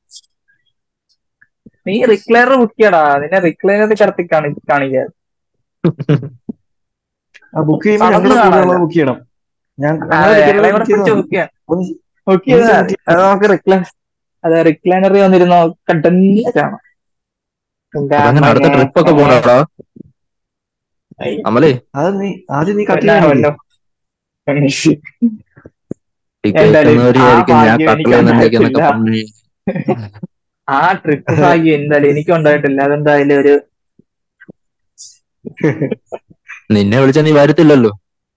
നീ റിക്ലൈനർ ബുക്ക് ചെയ്യടാ. നിന്നെ റിക്ലൈനർ കിടത്തി കാണി കാണിക്കാൻ ആ ബുക്ക് ചെയ്യുമ്പോൾ നടന്ന് ഞങ്ങളുടെ കൂടെ കാണാനില്ല. ഉള്ളത് ബുക്ക് ചെയ്യണം. ഞാൻ ഞങ്ങളെ അതെ ടിക്കറ്റ് ഞങ്ങളെ കൂടെ ബുക്ക് പിടിച്ച് ചെയ്താൽ ബുക്ക് ചെയ്യാൻ. മതി. ഓക്കെ എനിക്ക് മറ്റേ അത് നമുക്ക് റിക്ലൈൻ അതെ റിക്ലൈനറി വന്നിരുന്ന കണ്ടന്നെ കാണാം. എന്റെ അതങ്ങനെ അടുത്ത അമ്മനെ ട്രിപ്പ് ഒക്കെ ഏ, പോകണടാ ഐ, അമലേ. അത് നീ ആദ്യം നീ കട്ടിൽ എന്നാ കാണിക്കേ. വല്ലോ. ഈ എന്തായാലും ആ കേൾക്കുന്നവരെയായിരിക്കും ഞാൻ ഭാഗ്യം എനിക്ക് കട്ടളയെന്ന് ഉണ്ടായിട്ടില്ല. വിളിക്കുന്നൊക്കെ പറഞ്ഞു. ആ ട്രിപ്പ് ഭാഗ്യം എന്തായാലും എനിക്കും ഉണ്ടായിട്ടില്ല. അതെന്തായാലും ഒരു നിന്നെ വിളിച്ചാ നീ വരത്തില്ലല്ലോ.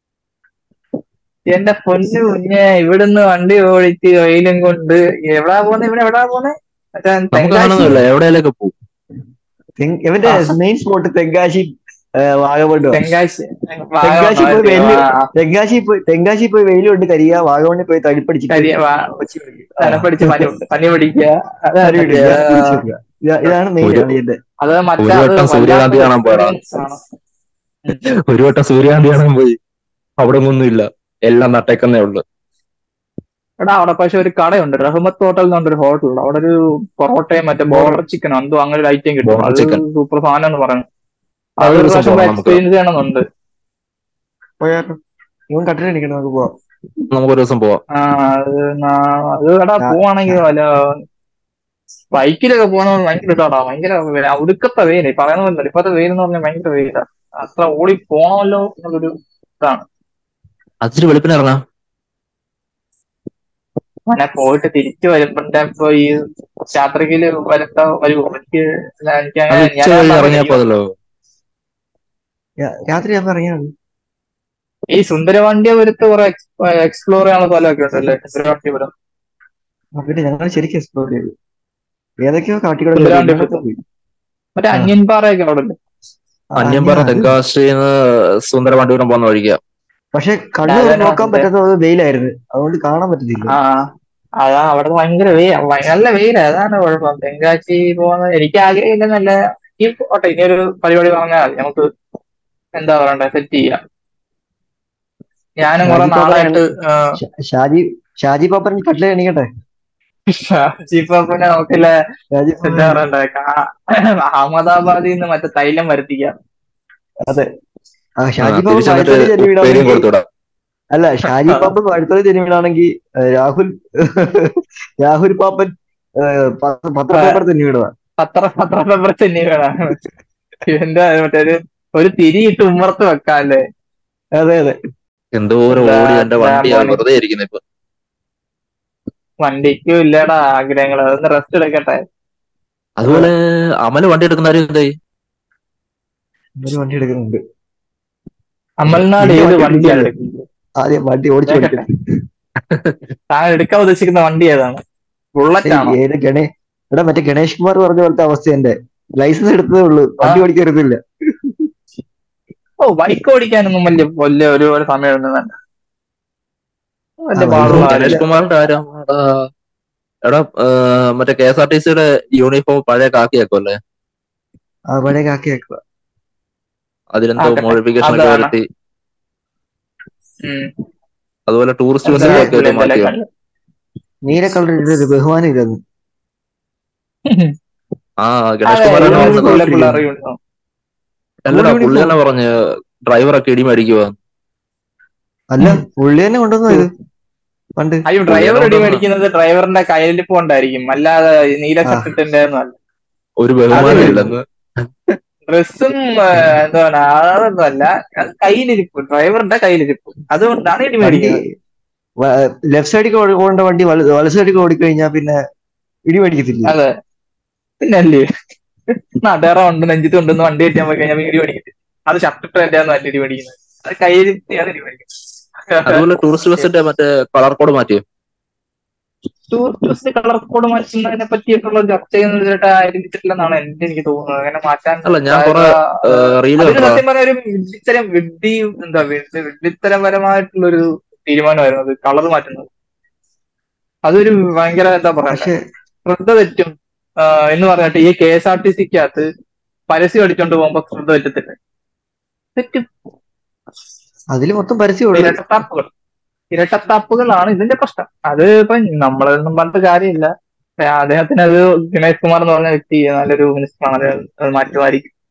എന്റെ പൊന്നു കുഞ്ഞെ ഇവിടുന്ന് വണ്ടി ഓടിച്ച് വെയിലും കൊണ്ട് എവിടാ പോന്നെ, ഇവിടെ എവിടാ പോന്നെ? മറ്റേ നമുക്ക് തെങ്കാശി. അങ്ങനൊന്നുമില്ല, എവിടെയെങ്കിലൊക്കെ പോകും. തെങ്- ഇവന്റെ ആ, മെയിൻ സ്പോട്ട് തെങ്കാശി, ആ, വാഗമണ്ണുവാ. തെങ്കാശി തെങ്കാശി വാഗമണ്ണോ പോയി മറ്റേ വെയില് ആ, തെങ്കാശി പോയി തെങ്കാശി പോയി വെയിൽ കൊണ്ട് കരിയ, വാഗമണ്ണിൽ പോയി തടിപ്പടിച്ചിട്ട് കരി വാ- കൊച്ചി പിടിക്കുക. ആ, തണുപ്പടിച്ച് പനി പനി പിടിക്കുക. അത് പനി മറ്റേ പിടിക്കുക, ആ, തിരിച്ചു വരിക. ഇതാ- ഇതാണ് മെയിൻ ഒരു അളിയന്റെ. അത് മറ്റേ ഒരു അത് വട്ടം സൂര്യകാന്തി വല്ലാത്തൊരു കാണാൻ പോയടാ. എക്സ്പീരിയൻസ് ആണ്. ഉം. ഒരു വട്ടം സൂര്യകാന്തി കാണാൻ പോയി. അവിടെ ഒന്നും ഇല്ല, എല്ലാം നട്ടേക്കുന്നേ ഉള്ളു. എടാ അവിടെ പക്ഷെ ഒരു കടയുണ്ട്, റഹ്മത്ത് ഹോട്ടൽ എന്ന് പറഞ്ഞൊരു ഹോട്ടലുണ്ട്. അവിടെ ഒരു പൊറോട്ടയും മറ്റേ ബോർഡർ ചിക്കനോ എന്തോ അങ്ങനെ ഒരു ഐറ്റം കിട്ടും. ബോർഡർ അത് ചിക്കൻ. സൂപ്പർ സാധനം എന്ന് പറയുന്നത്. അത് അതൊരു ഒരു ദിവസം പ്രാവശ്യം പോകണം നമുക്ക്. എക്സ്പീരിയൻസ് ചെയ്യണമെന്നുണ്ട്. പോയാലോ? ഇവൻ കട്ടിൽ കാണിക്കണം, നമുക്ക് പോവാം. നമുക്കൊരു ദിവസം പോവാം. ആ അത് നാ- അത് എടാ ഞാ- പോവാണെങ്കിൽ ഞാ- വല്ല ബൈക്കിലൊക്കെ പോകണമെന്ന് ഭയങ്കര ഇതാടാ. ഭയങ്കര വെ- ഒടുക്കത്തെ വെയില് പറയുന്ന പോലെ. ഇപ്പത്തെ വെയിൽ എന്ന് പറഞ്ഞാൽ ഭയങ്കര വെയിലാ. അത്ര ഓടി പോണമല്ലോ എന്നുള്ളൊരു ഇതാണ്. അതിരി വെളുപ്പിന് ഇറങ്ങാം. അങ്ങനെ പോയിട്ട് തിരിച്ചു വരുമ്പോഴത്തെ ഇപ്പൊ ഈ യാത്രക്കില് വരത്ത വരുമോ എനിക്ക്? എനിക്ക് അത് അങ്ങനെ ഉച്ച ഞാൻ കഴിഞ്ഞ് പറഞ്ഞില്ല ഇറങ്ങിയാ ഈ പോതല്ലോ. രാ- രാത്രി ആകുമ്പോ ഇറങ്ങിയാൽ മതി. ഈ സുന്ദരവാണ്ടിയപുരത്ത് കുറെ എക്സ്പ്ലോർ ചെയ്യാനുള്ള സ്ഥലമൊക്കെ ഉണ്ടല്ലേ സുന്ദരവാണ്ടിയപുരം. ആ, പിന്നെ ഞങ്ങൾ ശരിക്കും എക്സ്പ്ലോർ ചെയ്തു. ഏതൊക്കെയോ കാട്ടിക്കൂടെ കയറി, സുന്ദരവാണ്ടിയപുരത്ത് എല്ലായിടത്തും പോയി. മറ്റേ ആ, അന്യൻപാറയൊക്കെ അവിടെ ഉണ്ട്. ആ, അന്യ അന്യംപാറ അത് തെങ്കാശിന്ന് സുന്ദരവണ്ടിപുരം പോകുന്ന വഴിക്കാ. പക്ഷെ എടാ, കണ്ണു അത് തുറന്ന് തന്നെ നോക്കാൻ സുന്ദര പറ്റാത്തത് വെയിലായിരുന്നു, അതുകൊണ്ട് കാണാൻ പറ്റത്തില്ല. ആ അതാ അവിടെ ഭയങ്കര വെയിൽ, നല്ല വെയില. അതാണ് കുഴപ്പം. തെങ്കാശി പോകുന്ന എനിക്ക് ആഗ്രഹമില്ല. നല്ല ഈ ഓട്ടെ ഇനി ഒരു പരിപാടി പറഞ്ഞാൽ മതി നമുക്ക്. എന്താ പറയണ്ടേ, സെറ്റ് ചെയ്യാം. ഞാനും കുറെ ഷാജി പാപ്പൻ നാളായിട്ട് ഇറങ്ങി. ഷ- ഷാജി ഷാജി പാപ്പൻ കട്ടിൽ എണീക്കട്ടെ. ചീപ്പാപ്പിനെ നമുക്കില്ല. ഷാജി എന്താ പാപ്പൻ. പറയണ്ടേ, കാ- അഹമ്മദാബാദിൽ നിന്ന് മറ്റേ തൈലം വരുത്തിക്കാം. അതെ. ആ, ആ, ഷാജി പാപ്പൻ തിരിച്ചെന്നിട്ട് പഴുത്തൊലി ചെല്ലി ഉപ്പേരിയും വീടാണെങ്കിൽ. കൊടുത്തുവിടാം. അല്ല, ഷാജി പാപ്പൻ പഴുത്തൊലി ചെല്ലി വീടാണെങ്കിൽ രാഹുൽ രാഹുൽ പാപ്പൻ ഏഹ്, പ- പത്രപ്പേപ്പർ തന്നെ വിടുക. പത്ര പത്ര പേപ്പർ തന്നെ വേണം. എന്താ മറ്റേ ഒരു ഒരു തിരിയിട്ട് ഉമ്മർത്ത് വെക്കാം അല്ലേ? അതെ അതെ. എന്തോരം എന്താ ഓടി എന്റെ എന്താ വണ്ടി അത് മോനെ, വെറുതെ ഇരിക്കുന്നു ഇപ്പൊ. വണ്ടിക്കും ഇല്ലടാ ആഗ്രഹങ്ങൾ. അതൊന്ന് റെസ്റ്റ് എടുക്കട്ടെ. അതെ, അതുപോലെ അമല് വണ്ടി എടുക്കുന്ന കാര്യം എന്തായി? ഒരു വണ്ടി എടുക്കുന്നുണ്ട്. പക്ഷെ അമൽനാട് നിന്റെ ഏത് വണ്ടി വണ്ടിയാണ് ഒട്ടിച്ചല്ലേ, എടുക്കുന്നത്? ആദ്യം വണ്ടി ഓടിച്ചു കേക്കട്ടെ, പഠിക്കട്ടെ. താങ്കൾ എടുക്കാൻ ഉദ്ദേശിക്കുന്ന വണ്ടി ഏതാണ്? ബുള്ളറ്റ് ഏയ്, ആണോ? ഏത് ഗണേ ഇവിടെ മറ്റേ ഗണേഷ് കുമാർ പറഞ്ഞ പോലത്തെ അവസ്ഥ എന്റെ. ലൈസൻസ് എടുത്തതേ ഉള്ളൂ, ആ വണ്ടി ഓടിക്കാൻ അറിയത്തില്ല. ഓ ബൈക്ക് ഓടിക്കാനൊന്നും വലിയ വലിയ ഒരു ഒരു സമയമൊന്നും വേണ്ട. ആ, വലിയ വൈഫ് പാടുള്ള ഓടിച്ചിട്ടില്ല. ഗണേഷ് കാര്യമല്ല. കുമാറിന്റെ ആരാ? എടാ എടാ, ആ, മറ്റേ കെ എസ് ആർ ടി സിയുടെ യൂണിഫോം പഴയ കാക്കിയാക്കുമല്ലേ, ആ, പഴയ കാക്കി വെക്കുക. അതിലെന്തോ ആക്കട്ടെ, മോഡിഫിക്കേഷൻ ഒക്കെ അതാണ്. വരുത്തി. ഉം. അതുപോലെ ടൂറിസ്റ്റ് നീല ബസ്സൊക്കെ എന്താ കയറ്റി എന്തെല്ലാം മാറ്റിയോ? കണ്ടു. നീല കളർ ഇട്ടൊരു ബഹുമാനം ഇല്ലെന്ന്. ആ, ഗണേഷ് അതെ കുമാർ തന്നെ യൂണിഫോം പറഞ്ഞതാ. യൂണിഫോമിലെ ഇട്ടിരിക്കുന്നു, പിള്ളേർ യൂണിഫോം. സ്കൂൾ അല്ലടാ, പുള്ളി യൂണിഫോം. തന്നെ പറഞ്ഞ് ഡ്രൈവറൊക്കെ ഇടി മേടിക്കുക. അല്ല, പുള്ളി തന്നെ കൊണ്ടുവന്നു ഇത് പണ്ട്. അയ്യോ, പുള്ളി തന്നെ ഡ്രൈവർ ഇടി കൊണ്ടുവന്ന മേടിക്കുന്നത് ഡ്രൈവറിന്റെ കയ്യിലിരിപ്പ് കൊണ്ടായിരിക്കും, അല്ലാതെ നീല ആ, ഷർട്ട് ഇട്ടിന്റെ ഒന്നും അല്ല. ഒരു അത് ബഹുമാനം അതല്ലല്ലോ. ഇല്ലെന്ന്. ഡ്രസ്സും എന്താണ് അതൊന്നും അല്ല. അത് കയ്യിലിരിപ്പ്, ഡ്രൈവറിന്റെ കയ്യിലിരിപ്പ്, അതുകൊണ്ടാണ് ഇടി വണ്ടി മേടിക്കുന്നത്. ലെഫ്റ്റ് സൈഡിൽ പോകേണ്ട വണ്ടി വല വല സൈഡിൽ ഓടിക്കഴിഞ്ഞാൽ പിന്നെ ഇടി മേടിക്കത്തില്ലേ. അതെ, പിന്നെ അല്ലേ നാട്ടുകാരെ ഉണ്ട് നെഞ്ചിത്ത് കൊണ്ടുവന്ന് വണ്ടി കയറ്റാൻ പോയി കഴിഞ്ഞാൽ ഇടി മേടിക്കുന്നത്. അത് ഷർട്ട് ഇട്ട് എന്റെ ഒന്നും അല്ല ഇടി മേടിക്കുന്നത്, അത് കയ്യിലിരുത്തിയാണ് ഇടി അതുപോലെ ടൂറിസ്റ്റ് മേടിക്കുന്നത്. ബസ്സിന്റെ മറ്റേ കളർ കോഡ് മാറ്റിയോ? ടൂറിസ്റ്റ് കളർ കോഡ് മാറ്റുന്നതിനെ പറ്റിയിട്ടുള്ള ചർച്ച ചെയ്യുന്നതായിട്ട് ആരംഭിച്ചിട്ടില്ലെന്നാണ് എന്റെ എനിക്ക് തോന്നുന്നത്. അങ്ങനെ മാറ്റാൻ അല്ല, ഞാൻ സാധ്യത. കുറെ ഏഹ്, റീല് അതൊരു കണ്ടടാ. സത്യം പറഞ്ഞ ഒരു വിഡ്ഢിത്തരം വിഡ്ഢി എന്താ വിഡ്ഢി- വിഡ്ഢിത്തരപരമായിട്ടുള്ളൊരു തീരുമാനമായിരുന്നു അത് കളർ മാറ്റുന്നത്. അതൊരു ഭയങ്കര എന്താ പറയണ്ടേ, പക്ഷെ ശ്രദ്ധ തെറ്റും. ആഹ് എന്ന് പറഞ്ഞിട്ട് ഈ കെ എസ് ആർ ടി സിക്കകത്ത് പരസ്യം അടിച്ചോണ്ട് പോകുമ്പോ ശ്രദ്ധ തെറ്റത്തില്ല, തെറ്റും. അതിൽ മൊത്തം പരസ്യമുള്ളു. ഇരട്ടത്താപ്പുകൾ ഇരട്ടത്താപ്പുകളാണ് ഇതിന്റെ പ്രശ്നം. അത് ഇപ്പൊ നമ്മളൊന്നും പറഞ്ഞിട്ട് കാര്യമില്ല. അദ്ദേഹത്തിന് അത് ഗണേഷ് കുമാർ എന്ന് പറഞ്ഞ വ്യക്തി നല്ലൊരു മിനിസ്റ്ററാണ്, അത് അത് മാറ്റുമായിരിക്കും.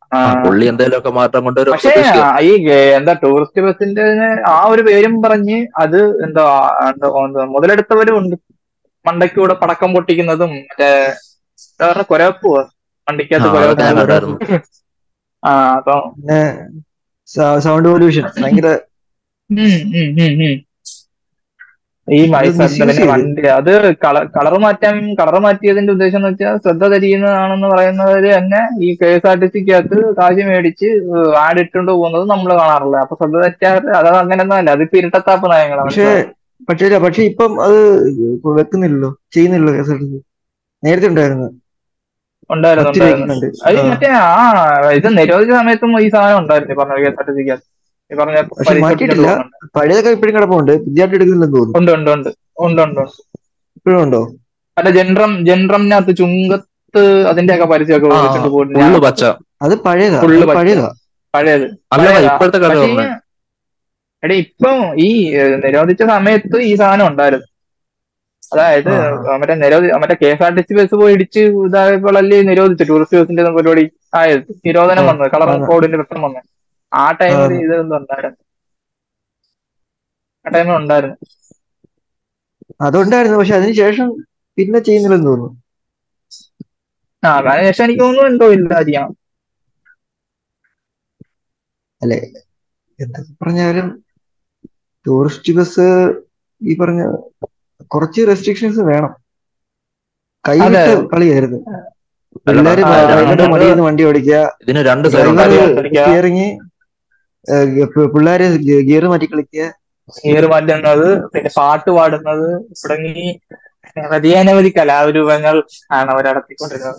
ആ, ആ പുള്ളി എന്തെങ്കിലുമൊക്കെ മാറ്റം കൊണ്ടുവരും പക്ഷേ പ്രതീക്ഷിക്കാം. ഈ ഗ- എന്താ ടൂറിസ്റ്റ് ബസിന്റെ ആ ഒരു പേരും പറഞ്ഞ് അത് എന്താ എന്താ എന്താ മുതലെടുത്തവരും ഉണ്ട്. മണ്ടയ്ക്കൂടെ പടക്കം പൊട്ടിക്കുന്നതും മറ്റേ എന്താ പറഞ്ഞ കൊലവെപ്പുവാ, ആ വണ്ടിക്കകത്ത് അതൊക്കെ കൊലവെപ്പ്. ഞാൻ ആ കുറെ കണ്ടായിരുന്നു. ആ അപ്പൊ പിന്നെ സൗണ്ട് പൊല്യൂഷൻ ഭയങ്കര ഉം, ഉം, ഉം, ഉം. ഈ അത് മൈസ എന്താ മിസ്യൂസ് പിന്നെ ചെയ്ത്. വണ്ടി അത് കളർ കളർ മാറ്റാൻ കളർ മാറ്റിയതിന്റെ ഉദ്ദേശം എന്ന് വെച്ചാൽ ശ്രദ്ധ തിരിയുന്നതാണെന്ന് പറയുന്നവര് തന്നെ ഈ കെ എസ് ആർ ടി സിക്കകത്ത് കാശ് മേടിച്ച് ആഡ് ഇട്ടുകൊണ്ട് പോകുന്നത് നമ്മൾ കാണാറില്ല. അപ്പൊ ശ്രദ്ധ തെറ്റാറ് അത് അങ്ങനെയൊന്നും അല്ല, അതിപ്പോ ഇരട്ടത്താപ്പ് നയങ്ങളാ, പക്ഷേ മനസ്സിലായോ? പക്ഷേ പക്ഷെ ഇപ്പം അത് വെക്കുന്നില്ലല്ലോ, ചെയ്യുന്നില്ലല്ലോ K S R T C. നേരത്തെ ഉണ്ടായിരുന്നു ഉണ്ടായിരുന്നു പത്ത് രൂപയ്ക്ക് ഉണ്ടായിരുന്നു കണ്ട്. അത് ആ മറ്റേ ആ ഇത് നിരോധിച്ച സമയത്തും ഈ സാധനം ഉണ്ടായിരുന്നു, ഈ പറഞ്ഞ കെ എസ് ആർ ടി സിക്കകത്ത് ഈ പറഞ്ഞ പക്ഷെ പരിശോധിച്ചോണ്ട് മാറ്റിയിട്ടില്ല. പോകുന്നുണ്ട്. പഴയതൊക്കെ ഇപ്പോഴും കിടപ്പുണ്ട്, പുതിയതായിട്ട് എടുക്കുന്നില്ലെന്ന് തോന്നുന്നു. ഉണ്ട് ഉണ്ട് ഉണ്ട് ഉണ്ട് ഉണ്ട് ഉണ്ട്. ഇപ്പോഴും ഉണ്ടോ? മറ്റേ ജൻഡ്രം ജൻഡ്രമിനകത്ത് ചുങ്കത്ത് അതിന്റെയൊക്കെ പരസ്യമൊക്കെ ആ വെച്ചിട്ട് പോയിട്ട് ഞാൻ ഫുള്ള് പച്ച. കണ്ടിട്ടുണ്ട്. അത് പഴയതാ, ഫുള്ള് അത് പച്ച, പഴയതാ. പഴയത് അല്ലടാ പഴയതാ. ഇപ്പോഴത്തെ കഥ പക്ഷേ ഈ പറഞ്ഞേ. എടേ ഇപ്പം ഈ ഏഹ്, നിരോധിച്ച സമയത്ത് ഈ സാധനം ഉണ്ടായിരുന്നു. അതായത് ആ ആ മറ്റേ നിരോധി മറ്റേ K S R T C bus പോയി ഇടിച്ച് ഇതായപ്പോഴല്ലേ നിരോധിച്ചു ടൂറിസ്റ്റ് ബസിന്റെ ഒന്നും പരിപാടി ആയത്, ആ നിരോധനം വന്നത്, കളർ ആണ്. കോഡിന്റെ പ്രശ്നം വന്നത്. ആ ആ ടൈമിൽ ഇതൊന്നും ഉണ്ടായിരുന്നു, ആ ടൈമിൽ ഉണ്ടായിരുന്നു. അതുണ്ടായിരുന്നു, പക്ഷെ അതിന് ശേഷം പിന്നെ ചെയ്യുന്നില്ലെന്ന് തോന്നുന്നു. ആ അതിനുശേഷം എനിക്ക് തോന്നുന്നു എന്തോ ഇല്ലായിരിക്കാം. അല്ലെ, എന്തൊക്കെ പറഞ്ഞാലും ടൂറിസ്റ്റ് ബസ് ഈ പറഞ്ഞ കുറച്ച് റെസ്ട്രിക്ഷൻസ് വേണം. അതെ കൈവിട്ട കളിയായിരുന്നു. അല്ലടാ പിള്ളേര് ആ മ- രണ്ട് വൈകുന്നേരം അത് മടിയിരുന്ന് വണ്ടി ഓടിക്കുക, ഇതിന് രണ്ട് സൈഡ് ഡ്രൈവർ ഉണ്ടായിരുന്നു. കളിക്കുക, സ്റ്റിയറിങ്, പിള്ളേര് ഗിയർ മാറ്റി കളിക്കുക. ഗിയർ മാറ്റുന്നത്, പിന്നെ പാട്ട് പാടുന്നത് തുടങ്ങി വ്യതിയാനവധി കലാരൂപങ്ങൾ ആണ് അവർ നടത്തിക്കൊണ്ടിരുന്നത്.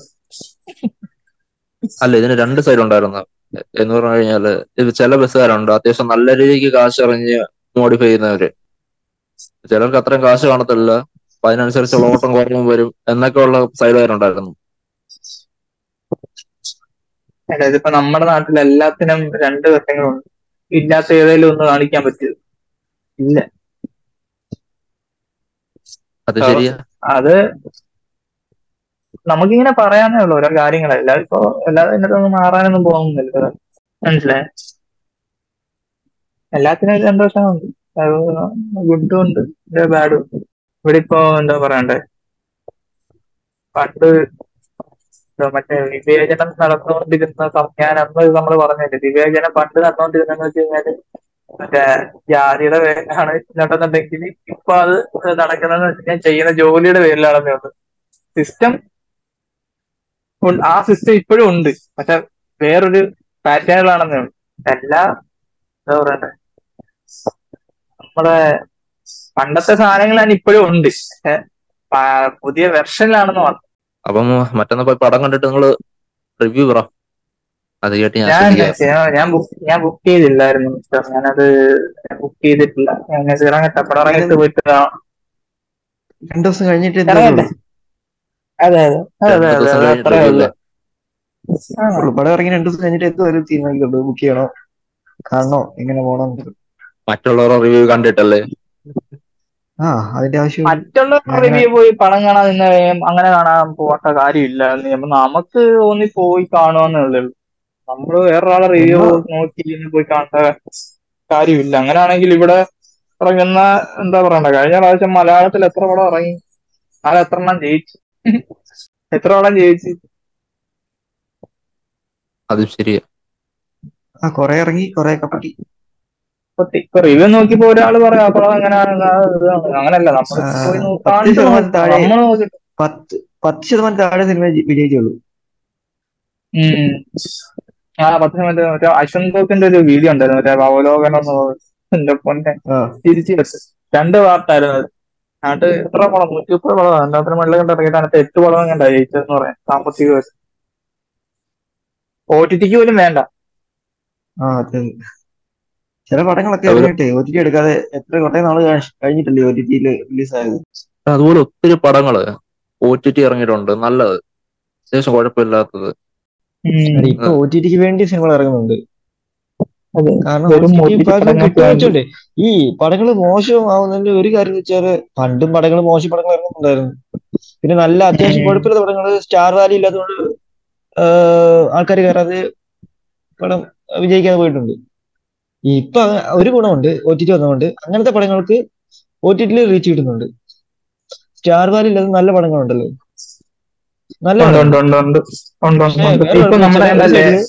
അല്ല ഇതിന് രണ്ട് സൈഡ് ഉണ്ടായിരുന്നു. എന്ന് പറഞ്ഞു കഴിഞ്ഞാല് ഇത് ചില ബസ്സുകാരുണ്ട് അത്യാവശ്യം നല്ല രീതിക്ക് കാശ് എറിഞ്ഞ് മോഡിഫൈ ചെയ്യുന്നവര്. ചിലർക്ക് അത്രയും കാശ് കാണത്തില്ല, അപ്പൊ അതിനനുസരിച്ചുള്ള ഓട്ടം കുറവും വരും എന്നൊക്കെ ഉള്ള സൈഡുകാരുണ്ടായിരുന്നു. അതായത് ഇപ്പൊ നമ്മുടെ നാട്ടിൽ എല്ലാത്തിനും രണ്ട് വശങ്ങളുണ്ട്. ഇല്ലാത്ത ഏതെങ്കിലും ഒന്ന് കാണിക്കാൻ പറ്റുമോ? ഇല്ല. അത് അപ്പൊ ശരിയാ. അത് നമുക്കിങ്ങനെ പറയാനേ ഉള്ളൂ ഓരോ കാര്യങ്ങൾ. എല്ലാവരും ഇപ്പൊ എല്ലാവരും അതിനകത്തൊന്നും മാറാനൊന്നും പോകുന്നില്ല, മനസ്സിലായോ? എല്ലാത്തിനും ഒരു രണ്ട് വശമുണ്ട്, ഗുഡും ഉണ്ട് ബാഡും ഉണ്ട്. ഇവിടെ ഇപ്പൊ എന്താ പറയണ്ടേ, പണ്ട് ഇപ്പൊ മറ്റേ വിവേചനം നടന്നുകൊണ്ടിരുന്ന സം- ഞാൻ അന്ന് നമ്മൾ പറഞ്ഞില്ലേ, വിവേചനം പണ്ട് നടന്നുകൊണ്ടിരുന്നെന്ന് വെച്ച് കഴിഞ്ഞാല് മറ്റേ ജാതിയുടെ പേരിലാണ് നടന്നുണ്ടെങ്കിൽ ഇപ്പൊ അത് നടക്കുന്നതെന്ന് വെച്ച് കഴിഞ്ഞാൽ ചെയ്യുന്ന ജോലിയുടെ പേരിലാണെന്നേ ഉള്ളൂ. സിസ്റ്റം ആ സിസ്റ്റം ഇപ്പോഴും ഉണ്ട്, പക്ഷെ വേറൊരു പാറ്റേണിലാണെന്നേ ഉള്ളൂ. എല്ലാ എന്താ പറയണ്ടേ, നമ്മുടെ പണ്ടത്തെ സാധനങ്ങൾ തന്നെ ഇപ്പോഴും ഉണ്ട്, പക്ഷെ പ- പുതിയ വെർഷനിലാണെന്ന് മാത്രം. അപ്പം മറ്റന്നാ പോയി പടം കണ്ടിട്ട് നിങ്ങള് റിവ്യൂ പറ, അത് കേട്ട് ഞാൻ ഞാൻ ആസ്വദിക്കാം. ഞാൻ ബുക്ക് ഞാൻ ബുക്ക് ചെയ്തില്ലായിരുന്നു മിസ്റ്റർ, ഞാനത് ബുക്ക് ചെയ്തിട്ടില്ല. ഞാൻ ഇറങ്ങട്ടെ, പടം ഇങ്ങനെ ഇറങ്ങിയിട്ട് പോയിട്ട് കാണാം. രണ്ടു ദിവസം കഴിഞ്ഞിട്ട് എന്ത് ഇറങ്ങട്ടെ. വരുള്ളൂ. അതെ അതെ അതെ അതെ രണ്ട് അതെ ദിവസം അത് കഴിഞ്ഞിട്ട് അത്രേ റിവ്യൂ ഉള്ളൂ. അല്ലേ? ആ ഉള്ളൂ പടം ഇറങ്ങി രണ്ടു ദിവസം കഴിഞ്ഞിട്ട് എന്ത് വരും തീരുമാനിക്കുള്ളൂ. ബുക്ക് ചെയ്യണോ, കാണണോ, എങ്ങനെ പോകണം. മറ്റുള്ളവരുടെ റിവ്യൂ കണ്ടിട്ടല്ലേ? ആ അതിന്റെ ആവശ്യമില്ല. മറ്റുള്ള അങ്ങനെ റിവ്യൂ പോയി പടം കാണാൻ നിന്ന് അങ്ങനെ കാണാൻ പോകേണ്ട കാര്യമില്ല. എന്ന് നമുക്ക് തോന്നി പോയി കാണുമെന്നേ ഉള്ളൂ. നമ്മള് വേറൊരാളെ റിവ്യൂ എന്നാ നോക്കി ഇന്ന് പോയി കാണേണ്ട കാര്യമില്ല. അങ്ങനെയാണെങ്കിൽ ഇവിടെ ഇറങ്ങുന്ന എന്താ പറയണ്ട, കഴിഞ്ഞ പ്രാവശ്യം മലയാളത്തിൽ എത്ര പടം ഇറങ്ങി, അത് എത്ര എണ്ണം ജയിച്ചു, എത്ര പടം ജയിച്ചു. അതും ശരിയാ. ആ കുറെ ഇറങ്ങി കുറെ കപ്പട്ടി. ഇപ്പൊ ഇപ്പൊ റിവ്യൂ നോക്കിയപ്പോ ഒരാള് പറയാം ആ പടം എങ്ങനെയാണ്, അങ്ങനെയല്ല നമ്മൾ ആ, പോയി നോ- പത്ത് കണ്ടു ശതമാനം നോക്കണം, താഴെ നമ്മൾ നോക്കി. പത്ത് പത്ത് ശതമാനം താഴെ സിനിമ ജി- വിജയിച്ചുള്ളൂ. ഉം. ആ പത്ത് മറ്റേ മറ്റേ അശ്വന്ത് ഗോക്കിന്റെ ഒരു വീഡിയോ ഉണ്ടായിരുന്നു, മറ്റേ അവലോകനം എന്ന് പറഞ്ഞ്. എന്റെ പൊന്നെ, ആ തിരിച്ചു വെച്ച് രണ്ട് പാർട്ടായിരുന്നു അത്. എന്നിട്ട് എത്ര പടം, നൂറ്റി മുപ്പത് പടം രണ്ടാമത്തിന് മണ്ണിൽ കണ്ട് ഇറങ്ങിയിട്ട് അതിനകത്ത് എട്ട് പടം കണ്ടാ ജയിച്ചതെന്ന് പറയാം, സാമ്പത്തിക വശം. ഒ ടി ടിക്ക് പോലും വേണ്ട. ആ അതെ. ചില പടങ്ങളൊക്കെ അതുപോലെ ഇറങ്ങിയിട്ടേ ഒ ടി ടി എടുക്കാതെ എത്ര കുറെ നാള് കഴി- കഴിഞ്ഞിട്ടല്ലേ ഒ ടി ടിയിൽ റിലീസ് ആയത്. അതുപോലെ ഒത്തിരി പടങ്ങള് ഒ ടി ടി ഇറങ്ങിയിട്ടുണ്ട്, നല്ലത്, അത്യാവശ്യം കുഴപ്പമില്ലാത്തത്. ഉം. അല്ല ഇപ്പൊ ഒ ടി ടിക്ക് വേണ്ടി സിനിമകൾ ഇറങ്ങുന്നുണ്ട്. അതെ, കാരണം ഒ വെറും T O T T T platform പടങ്ങൾക്ക് കിട്ടുന്ന വേണ്ടി. വെച്ചോണ്ടേ ഈ പടങ്ങൾ മോശമാവുന്നതിന്റെ ഒരു കാര്യം എന്ന് വെച്ചാല് പണ്ടും പടങ്ങൾ മോശം പടങ്ങൾ ഇറങ്ങുന്നുണ്ടായിരുന്നു. പിന്നെ നല്ല അത്യാവശ്യം ഉം. കുഴപ്പമില്ലാത്ത പടങ്ങൾ സ്റ്റാർ വാല്യൂ ഇല്ലാത്തതുകൊണ്ട് ആൾക്കാർ കയറാതെ പടം വിജയിക്കാതെ പോയിട്ടുണ്ട്. ഇപ്പൊ ഒരു ഗുണമുണ്ട് ഒ ടി ടി വന്നതുകൊണ്ട്, അങ്ങനത്തെ പടങ്ങൾക്ക് ഒ ടി ടിയിൽ റീച്ച് കിട്ടുന്നുണ്ട്. സ്റ്റാർ വാലി ഇല്ലാതെ നല്ല പടങ്ങളുണ്ടല്ലോ, നല്ല പടങ്ങൾ. പക്ഷേ വേറെ കുഴപ്പം വെച്ചാൽ ഒരു സൈഡില്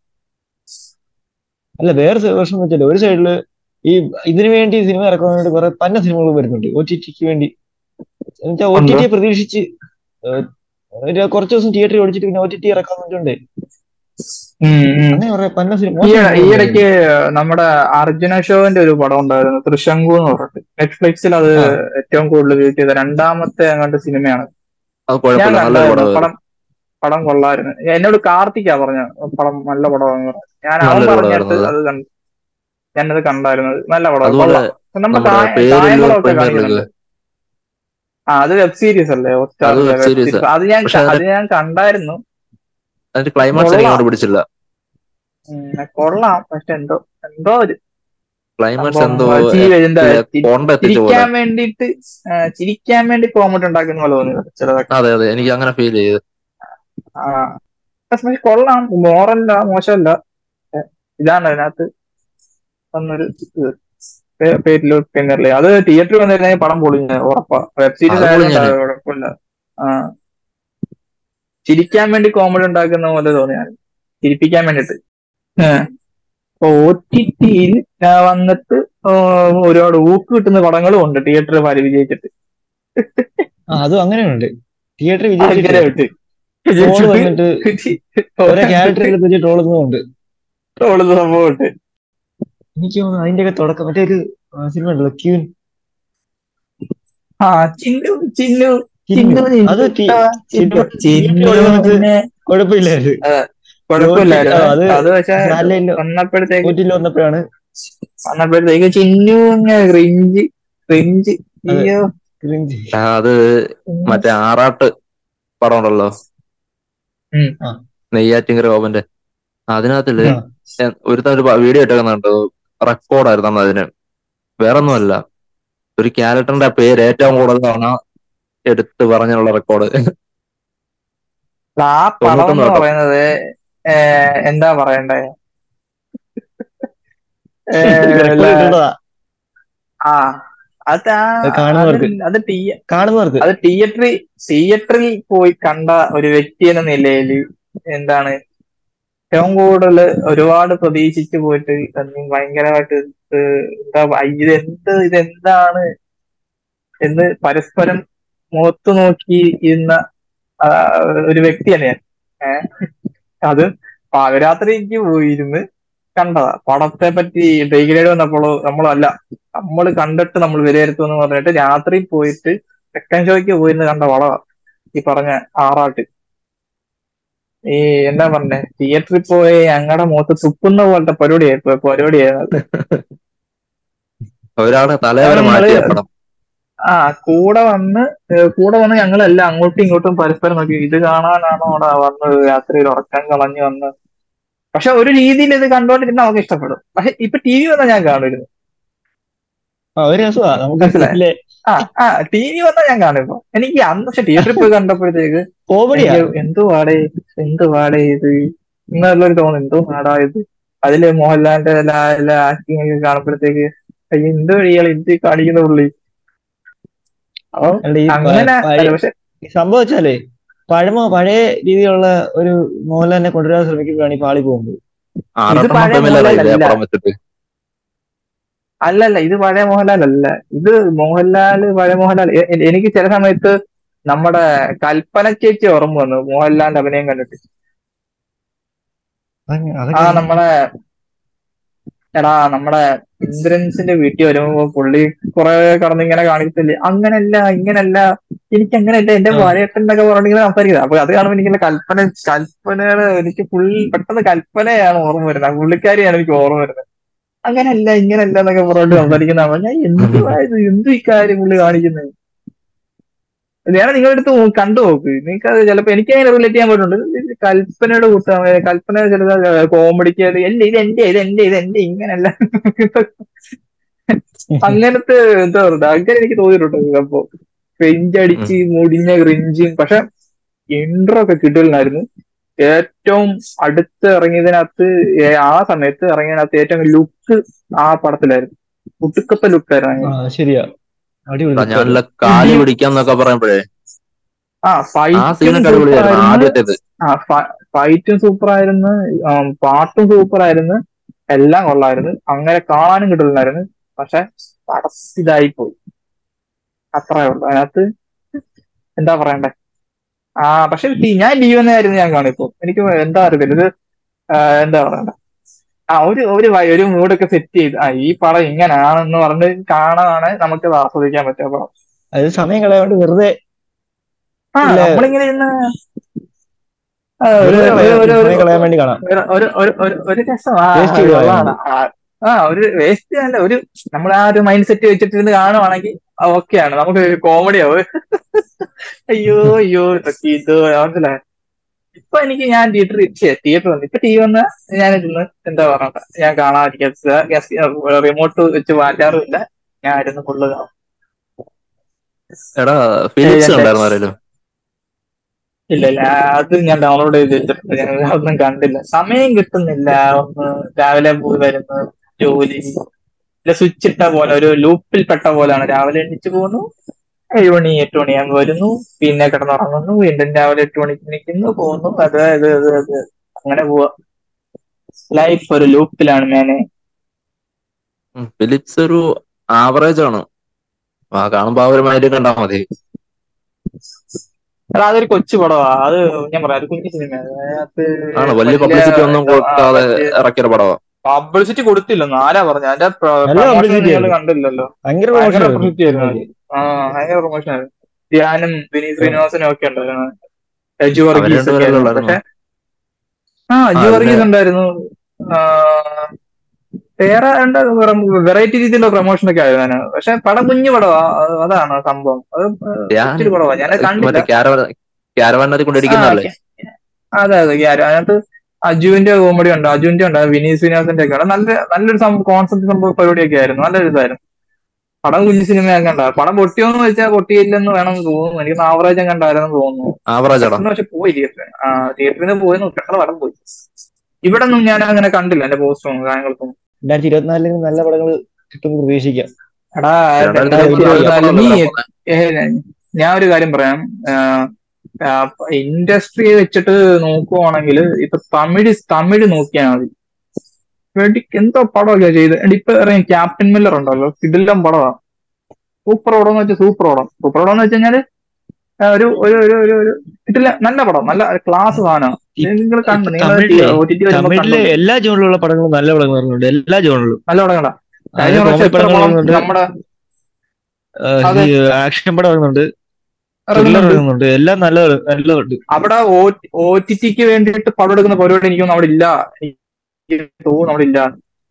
അല്ല വേറെ പ്രശ്നം വെച്ചാൽ ഒരു സൈഡില് ഈ ഇതിനു വേണ്ടി സിനിമ ഇറക്കുന്നതിന് വേണ്ടി കുറെ പന്ന സിനിമകൾ വരുന്നുണ്ട് ഒ ടി ടിക്ക് വേണ്ടി. എന്നുവെച്ചാൽ ഒ ടി ടിയെ പ്രതീക്ഷിച്ച് കുറച്ച് ദിവസം തിയേറ്ററിൽ ഓടിച്ചിട്ട് പിന്നെ ഒ ടി ടി ഇറക്കാൻ വേണ്ടിയുണ്ട്. അങ്ങനെ കുറെ പന്ന സിനിമ. ഈ ഇടയ്ക്ക് നമ്മുടെ അർജുന ഷോവിന്റെ ഒരു പടം ഉണ്ടായിരുന്നു, തൃശങ്കു എന്ന് പറഞ്ഞിട്ട്. നെറ്റ്ഫ്ലിക്സിൽ അത് ഏറ്റവും കൂടുതൽ വ്യൂ ചെയ്ത രണ്ടാമത്തെ അങ്ങനത്തെ സിനിമയാണ്. ഞാൻ കണ്ടായിരുന്നു പടം. പടം കൊള്ളായിരുന്നു. എന്നോട് കാർത്തിക്കാ പറഞ്ഞ പടം നല്ല പടമാണെന്ന് പറഞ്ഞു. ഞാൻ അവൻ പറഞ്ഞിട്ട് അത് കണ്ടു. ഞാനത് കണ്ടായിരുന്നു. നല്ല പടം. നമ്മുടെ കായംകുളമൊക്കെ കാണിക്കുന്നുണ്ട്. ആ അത് വെബ് സീരീസ് അല്ലേ? അത് ഞാൻ അത് ഞാൻ കണ്ടായിരുന്നു. കൊള്ളാം. പക്ഷെ എന്തോ എന്തോ ഒരു ചിരിക്കാൻ വേണ്ടിട്ട് ചിരിക്കാൻ വേണ്ടി കോമഡി ഉണ്ടാക്കുന്ന പോലെ തോന്നി ചിലതൊക്കെ. എനിക്ക് അങ്ങനെ ഫീൽ ചെയ്തു. ആ പക്ഷെ കൊള്ളാം, മോറല്ല, മോശമല്ല. ഇതാണ് അതിനകത്ത് വന്നൊരു പേരില് പിന്നെ അത് തിയേറ്ററിൽ വന്നിരുന്നെങ്കിൽ പടം പൊളിഞ്ഞ ഉറപ്പാ. വെബ് സീരീസ് ആയതുകൊണ്ട് കുഴപ്പമില്ല. ആ ചിരിക്കാൻ വേണ്ടി കോമഡി ഉണ്ടാക്കുന്ന പോലെ തോന്നിയാണ്, ചിരിപ്പിക്കാൻ വേണ്ടിട്ട്. ഒ ടി ടിയിൽ വന്നിട്ട് ഒരുപാട് ഊക്ക് കിട്ടുന്ന പടങ്ങളും ഉണ്ട് തിയേറ്ററിൽ വരെ വിജയിച്ചിട്ട്. അതും അങ്ങനെയുണ്ട്. തിയേറ്ററിൽ വിജയിച്ചിട്ട് ട്രോള് വന്നിട്ട് ഓരോ ക്യാരക്ടറിനെ പറ്റി ട്രോളുന്നുണ്ട് ട്രോളുന്ന സംഭവമുണ്ട്. എനിക്ക് തോന്നുന്നു അതിന്റെയൊക്കെ തുടക്കം മറ്റേ ഒരു സിനിമ ഉണ്ടല്ലോ ക്യൂൻ. ആ ചിന്നു ചിന്നു അത് കുഴപ്പമില്ലായിരുന്നു. വന്നപ്പോഴാണ് വന്നപ്പോഴത്തേക്ക് ചിന്നു ക്രിഞ്ച് ക്രിഞ്ച് അയ്യോ ക്രിഞ്ച്. അത് മറ്റേ ആറാട്ട് പടം ഉണ്ടല്ലോ, നെയ്യാറ്റിങ്കര ഗോപന്റെ. അതിനകത്തില് ഒരുത്ത ഒരു വീഡിയോ ഇട്ടേക്കുന്നുണ്ട്. റെക്കോർഡായിരുന്നു അതിന്. വേറൊന്നുമല്ല, ഒരു ക്യാരക്ടറിന്റെ പേര് ഏറ്റവും കൂടുതൽ തവണ എടുത്ത് പറഞ്ഞുള്ള റെക്കോർഡ്. ആ പടം എന്ന് പറയുന്നത് എന്താ പറയണ്ടേ, ആ അത് അത് കാണുന്നവർക്ക് അത് തിയേറ്ററിൽ തിയേറ്ററിൽ പോയി കണ്ട ഒരു വ്യക്തി എന്ന നിലയിൽ എന്താണ് ഏറ്റവും കൂടുതൽ ഒരുപാട് പ്രതീക്ഷിച്ചു പോയിട്ട് ഭയങ്കരമായിട്ട് എന്താ ഇതെന്ത് ഇതെന്താണ് എന്ന് പരസ്പരം മുഖത്ത് നോക്കി ഇരുന്ന ഒരു വ്യക്തിയാണ് ഞാൻ. ഏഹ് അത് പാതിരാത്രിക്ക് പോയിരുന്ന് കണ്ടതാ. പടത്തെ പറ്റി ഡീഗ്രേഡ് വന്നപ്പോഴോ നമ്മളല്ല, നമ്മൾ കണ്ടിട്ട് നമ്മൾ വിലയിരുത്തുമെന്ന് പറഞ്ഞിട്ട് രാത്രി പോയിട്ട് സെക്കൻഡ് ഷോയ്ക്ക് പോയിരുന്ന് കണ്ട പടമാ ഈ പറഞ്ഞ ആറാട്ട്. ഈ എന്താ പറഞ്ഞേ, തിയേറ്ററിൽ പോയി ഞങ്ങളുടെ മുഖത്ത് തുപ്പുന്ന പോലത്തെ പരിപാടിയായി പരിപാടിയായിരുന്നു. ആ കൂടെ വന്ന് കൂടെ വന്ന് ഞങ്ങളെല്ലാം അങ്ങോട്ടും ഇങ്ങോട്ടും പരസ്പരം നോക്കി ഇത് കാണാനാണോ അവിടെ വന്നത്, രാത്രിയിൽ ഉറക്കം കളഞ്ഞു വന്ന്. പക്ഷെ ഒരു രീതിയിൽ ഇത് കണ്ടോണ്ടിരുന്ന നമുക്ക് ഇഷ്ടപ്പെടും. പക്ഷെ ഇപ്പൊ ടി വി വന്നാൽ ഞാൻ കാണുമായിരുന്നു. ആ ആ ടി വി വന്നാൽ ഞാൻ കാണും ഇപ്പൊ. എനിക്ക് അന്ന് പക്ഷെ തിയേറ്ററിൽ പോയി കണ്ടപ്പോഴത്തേക്ക് എന്തോ വാടേ എന്തോ വാടേ ഇത് എന്നുള്ളൊരു തോന്നുന്നു. എന്തോ നാടാ ഇത്. അതില് മോഹൻലാലിന്റെ എല്ലാ എല്ലാ ആക്ടിങ് ഒക്കെ കാണുമ്പോഴത്തേക്ക് എന്തോ വഴികൾ എന്ത് കാണിക്കുന്ന പുള്ളി. സംഭവം വെച്ചാലേ പഴമ പഴയ രീതിയിലുള്ള ഒരു മോഹൻലാലിനെ കൊണ്ടുവരാൻ ശ്രമിക്കുകയാണ് ഈ പാളി പോകുന്നത്. അല്ലല്ല, ഇത് പഴയ മോഹൻലാൽ അല്ല. ഇത് മോഹൻലാല് പഴയ മോഹൻലാൽ. എനിക്ക് ചില സമയത്ത് നമ്മുടെ കൽപ്പന ചേച്ചി ഓർമ്മ വന്നു മോഹൻലാലിന്റെ അഭിനയം കണ്ടിട്ട്. ആ നമ്മളെ എടാ നമ്മുടെ ഇന്ദ്രൻസിന്റെ വീട്ടിൽ വരുമ്പോ പുള്ളി കുറെ കടന്നിങ്ങനെ കാണിക്കത്തില്ലേ, അങ്ങനല്ല ഇങ്ങനല്ല എനിക്ക് അങ്ങനെയല്ല എന്റെ വാഴേട്ടൻ എന്നൊക്കെ പറഞ്ഞിങ്ങനെ സംസാരിക്കുന്നത്. അപ്പൊ അത് കാണുമ്പോൾ എനിക്കിങ്ങനെ കൽപ്പന കൽപ്പനയുടെ എനിക്ക് പുള്ളി പെട്ടെന്ന് കൽപ്പനയാണ് ഓർമ്മ വരുന്നത്, പുള്ളിക്കാരിയാണ് എനിക്ക് ഓർമ്മ വരുന്നത്. അങ്ങനല്ല ഇങ്ങനല്ല എന്നൊക്കെ പറഞ്ഞിട്ട് സംസാരിക്കുന്ന ഞാൻ എന്തുവായത് എന്തു ഇക്കാര്യം പുള്ളി കാണിക്കുന്നത്. ഞാൻ നിങ്ങളുടെ അടുത്ത് കണ്ടു നോക്ക്, നിങ്ങൾക്ക് അത് ചിലപ്പോ എനിക്ക് അങ്ങനെ റിലേറ്റ് ചെയ്യാൻ പറ്റുന്നുണ്ട്. കൽപ്പനയുടെ കൂട്ടം കൽപ്പന ചില കോമഡിക്ക് അല്ല ഇത് എന്റെ ഇത് എന്റെ ഇത് എന്റെ ഇങ്ങനല്ല അങ്ങനത്തെ എന്താ പറയുക, അങ്ങനെ എനിക്ക് തോന്നിയിട്ടുണ്ട്. അപ്പൊ ക്രിഞ്ച് അടിച്ച് മുടിഞ്ഞ ക്രിഞ്ചും. പക്ഷെ ഇൻട്രോ ഒക്കെ കിട്ടലായിരുന്നു. ഏറ്റവും അടുത്ത് ഇറങ്ങിയതിനകത്ത് ഏ- ആ സമയത്ത് ഇറങ്ങിയതിനകത്ത് ഏറ്റവും ലുക്ക് ആ പടത്തിലായിരുന്നു. ഒടുക്കത്തെ ലുക്കായിരുന്നു. ആ ശരിയാ, അടിപൊളി എടാ ലുക്കായിരുന്നു. ഞാനല്ല കാല് പിടിക്കാന്നൊക്കെ പറയുമ്പോഴേ ആ ആ ഫൈറ്റും സീനൊക്കെ സൂപ്പർ അടിപൊളിയായിരുന്നു ആയിരുന്നു. ആദ്യത്തേത്. ആ ഫൈറ്റും സൂപ്പർ ആയിരുന്നു. ആം, പാട്ടും സൂപ്പർ ആയിരുന്നു. എല്ലാം കൊള്ളായിരുന്നു. അങ്ങനെ കാണാനും കിട്ടുന്നായിരുന്നു. പക്ഷെ പടം ഇതായി പോയി. അത്രേ ഉള്ളൂ അതിനകത്ത്. എന്താ പറയണ്ടേ. ആ പക്ഷെ ടി- ഞാൻ ലീവെന്നായിരുന്നു ഞാൻ കാണിപ്പോ. എനിക്ക് എന്താ അറിയില്ല ഇത്. ആ, എന്താ പറയണ്ടേ. ആ ഒരു ഒരു വൈ- ഒരു മൂഡൊക്കെ സെറ്റ് ചെയ്ത് ആ ഈ പടം ഇങ്ങനെയാണെന്ന് പറഞ്ഞ് കാണാനാണ് നമുക്ക് ഇത് ആസ്വദിക്കാൻ പറ്റുക പടം. അത് സമയം കളയാണ്ട് വെറുതെ ആ ഇല്ല, നമ്മളിങ്ങനെ ഇന്ന് ആ, ഒരു വെറുതെ ഒരു കളയാൻ ഒരു ഒരു സമയം കളയാൻ വേണ്ടി കാണാം. ഒരു ഒരു ഒരു ഒരു ഒരു രസം. ആ വേസ്റ്റ് ചെയ്ത് കളയാൻ കൊള്ളാണ്. വേണ്ടി. ആ ആ, ഒരു വേസ്റ്റ് അല്ല. ഒരു നമ്മൾ ആ ഒരു മൈൻഡ് സെറ്റ് വെച്ചിട്ടിരുന്ന് കാണുവാണെങ്കിൽ ഓക്കെയാണ്. നമുക്ക് കോമഡി ആവും. അയ്യോ അയ്യോ ഇതൊക്കെ ഇത് മനസ്സിലായി. ഇപ്പൊ എനിക്ക് ഞാൻ തിയേറ്ററിൽ തിയേറ്റർ വന്നു ഇപ്പൊ ടി വി വന്ന ഞാനിരുന്ന് എന്താ പറയണ്ട ഞാൻ കാണാതിരിക്കുക. റിമോട്ട് വെച്ച് മാറ്റാറുമില്ല. ഞാൻ ഇരുന്ന് ഫുള്ള് കാണും. എടാ ഫിലിപ്സ് എന്റെ ഉണ്ടായിരുന്നു ആരേലും? ഇല്ല ഇല്ല അത് ഞാൻ ഡൗൺലോഡ് ചെയ്ത് വെച്ചിട്ടുണ്ട്. ഞാൻ അതൊന്നും കണ്ടില്ല. സമയം കിട്ടുന്നില്ല. ഒന്ന് രാവിലെ പോയി വരുന്നു ജോലി സ്വിച്ച് ഇട്ട പോലെ ഒരു ലൂപ്പിൽ പെട്ട പോലെയാണ്. രാവിലെ എണീച്ച് പോകുന്നു, ഏഴ് മണി എട്ട് മണിയാകുമ്പോൾ വരുന്നു, പിന്നെ കിടന്നുറങ്ങുന്നു, വീണ്ടും രാവിലെ എട്ട് മണിക്ക് എണീക്കുന്നു, പോകുന്നു. അത് ഇത് ഇത് ഇത് അങ്ങനെ പോവാ. ലൈഫ് ഒരു ലൂപ്പിലാണ് മേനെ. ഉം, ഫിലിപ്സ് ഒരു ആവറേജ് ആണ്. ആ കാണുമ്പോ ആ ഒരു മൈൻഡ് കണ്ടാ മതി. എടാ അതൊരു കൊച്ചു പടവാ. അത് ഞാൻ പറയാം ഒരു കുഞ്ഞു സിനിമ. അതിനകത്ത് ആണ് വലിയ വലിയ പബ്ലിസിറ്റി ഒന്നും എന്താ ആ, കൊടുക്കാതെ വലിയ ഇറക്കിയൊരു പടവാ. പബ്ലിസിറ്റി കൊടുത്തില്ലെന്ന് ആരാ പറഞ്ഞു. അതിന്റെ നല്ല പ്രൊമോഷൻ പബ്ലിസിറ്റി നിങ്ങൾ ആയിരുന്നു, കണ്ടില്ലല്ലോ. ഭയങ്കര പ്രൊമോഷൻ ഭയങ്കര ആയിരുന്നു പബ്ലിസിറ്റി ആയിരുന്നു സിനിമയ്ക്ക്. അത്. ആ ഭയങ്കര പ്രൊമോഷൻ ആയിരുന്നു. ധ്യാനും വിനീത് ആ, ശ്രീനിവാസനും ഒക്കെ ഉണ്ടായിരുന്നു. അജു അവര് വർഗീസ് ഒക്കെ രണ്ടുപേരല്ലേ ആയിരുന്നു. ഉള്ളായിരുന്നു. പക്ഷെ ആ ആ അജു പിന്നെ വർഗീസ് ഉണ്ടായിരുന്നു. ആ, വേറെ എന്താ വെറൈറ്റി രീതിയിലുള്ള പ്രൊമോഷൻ ഒക്കെ ആയിരുന്നു അതിന്. പക്ഷെ പടം കുഞ്ഞു പടവാ. അത് അതാണ് സംഭവം. അത് ഞാൻ കൊച്ചൊരു പടവാ. ഞാനത് കണ്ടില്ല. മറ്റേ ക്യാരവ ക്യാരവാനകത്ത് ആ കൊണ്ടിരിക്കുന്നതല്ലേ? ഓക്കെ. അതെ അതെ ഗ്യാര അതിനകത്ത് അജുവിന്റെ കോമഡി ഉണ്ട്. അജുവിന്റെ ഉണ്ട്, വിനീത് ശ്രീനിവാസന്റെ ഒക്കെ ഉണ്ട്. നല്ല നല്ലൊരു സംഭവം കോൺസെപ്റ്റ് സംഭവ പരിപാടിയൊക്കെ ആയിരുന്നു. നല്ലൊരു ഇതായിരുന്നു. പടം കുഞ്ഞു സിനിമയൊക്കെ ഉണ്ടാവും. പടം പൊട്ടിയോന്ന് വെച്ചാൽ പൊട്ടിയില്ലെന്ന് വേണമെന്ന് തോന്നുന്നു. എനിക്ക് ആവറേജ് ഒക്കെ ഉണ്ടായിരുന്നു തോന്നുന്നു. ആവറേജ് എടാ. പെട്ടെന്ന് പക്ഷെ പോയി തിയേറ്ററിൽ. ആ തിയേറ്ററിൽ നിന്ന് പോയി പെട്ടെന്ന് പടം പോയി. ഇവിടെ ഒന്നും ഞാൻ അങ്ങനെ കണ്ടില്ല എന്റെ പോസ്റ്ററും കാര്യങ്ങൾക്കും. രണ്ടായിരത്തി ഇരുപത്തിനാലിന് നല്ല പടങ്ങൾ കിട്ടുമെന്ന് പ്രതീക്ഷിക്കാം. എടാ രണ്ടായിരത്തി നല്ല രണ്ടായിരത്തി വലിയ ഇരുപത്തിനാല് നല്ല ഇരുപത്തിനാലിൽ പടമല്ലേ നീ വരാൻ പോകുന്നത്. ഏ, ഞാൻ ഒരു കാര്യം പറയാം. ഇൻഡസ്ട്രി വെച്ചിട്ട് നോക്കുവാണെങ്കിൽ ഇപ്പൊ തമിഴ് തമിഴ് നോക്കിയാൽ മതി. വെടിക്ക് എന്തോ പടമൊക്കെ ചെയ്ത് എടി ഇപ്പൊ ഇറങ്ങി ക്യാപ്റ്റൻ മില്ലർ ഉണ്ടല്ലോ. കിടിലം പടമാ. സൂപ്പർ പടം എന്ന് വെച്ചാൽ സൂപ്പർ പടം. സൂപ്പർ പടം എന്ന് വെച്ച് കഴിഞ്ഞാല് ആ, ഒരു ഒരു ഒരു ഒരു ഒരു കിട്ടില്ല നല്ല പടം. നല്ല ക്ലാസ് സാധനമാണ്. ഇ- നിങ്ങൾ ഇപ്പൊ കണ്ടു നിങ്ങൾ തമിഴിലെ ഒ ടി ടി വരുമ്പോ തമിഴിലെ കണ്ടോണ്ട് എല്ലാ ജോണിലുള്ള പടങ്ങളും നല്ല പടങ്ങൾ ഇറങ്ങുന്നുണ്ട്, എല്ലാ ജോണിലും. നല്ല പടം കണ്ടാ. കഴിഞ്ഞ അതായത് പ്രാവശ്യം കോമഡി എത്ര പടങ്ങൾ പടം ഇറങ്ങുന്നുണ്ട്, നമ്മുടെ അതെ ആക്ഷൻ പടം ഇറങ്ങുന്നുണ്ട്, ത്രില്ലർ ഇറങ്ങുന്നുണ്ട്. ഇറങ്ങുന്നുണ്ട്, എല്ലാം നല്ല നല്ലതുണ്ട്. അവിടെ ഒ ടി ടിക്ക് വേണ്ടിയിട്ട് പടം എടുക്കുന്ന പരിപാടി എനിക്കൊന്നും അവിടെ ഇല്ല. എനിക്ക് തോന്നുന്നു അവിടെ ഇല്ല.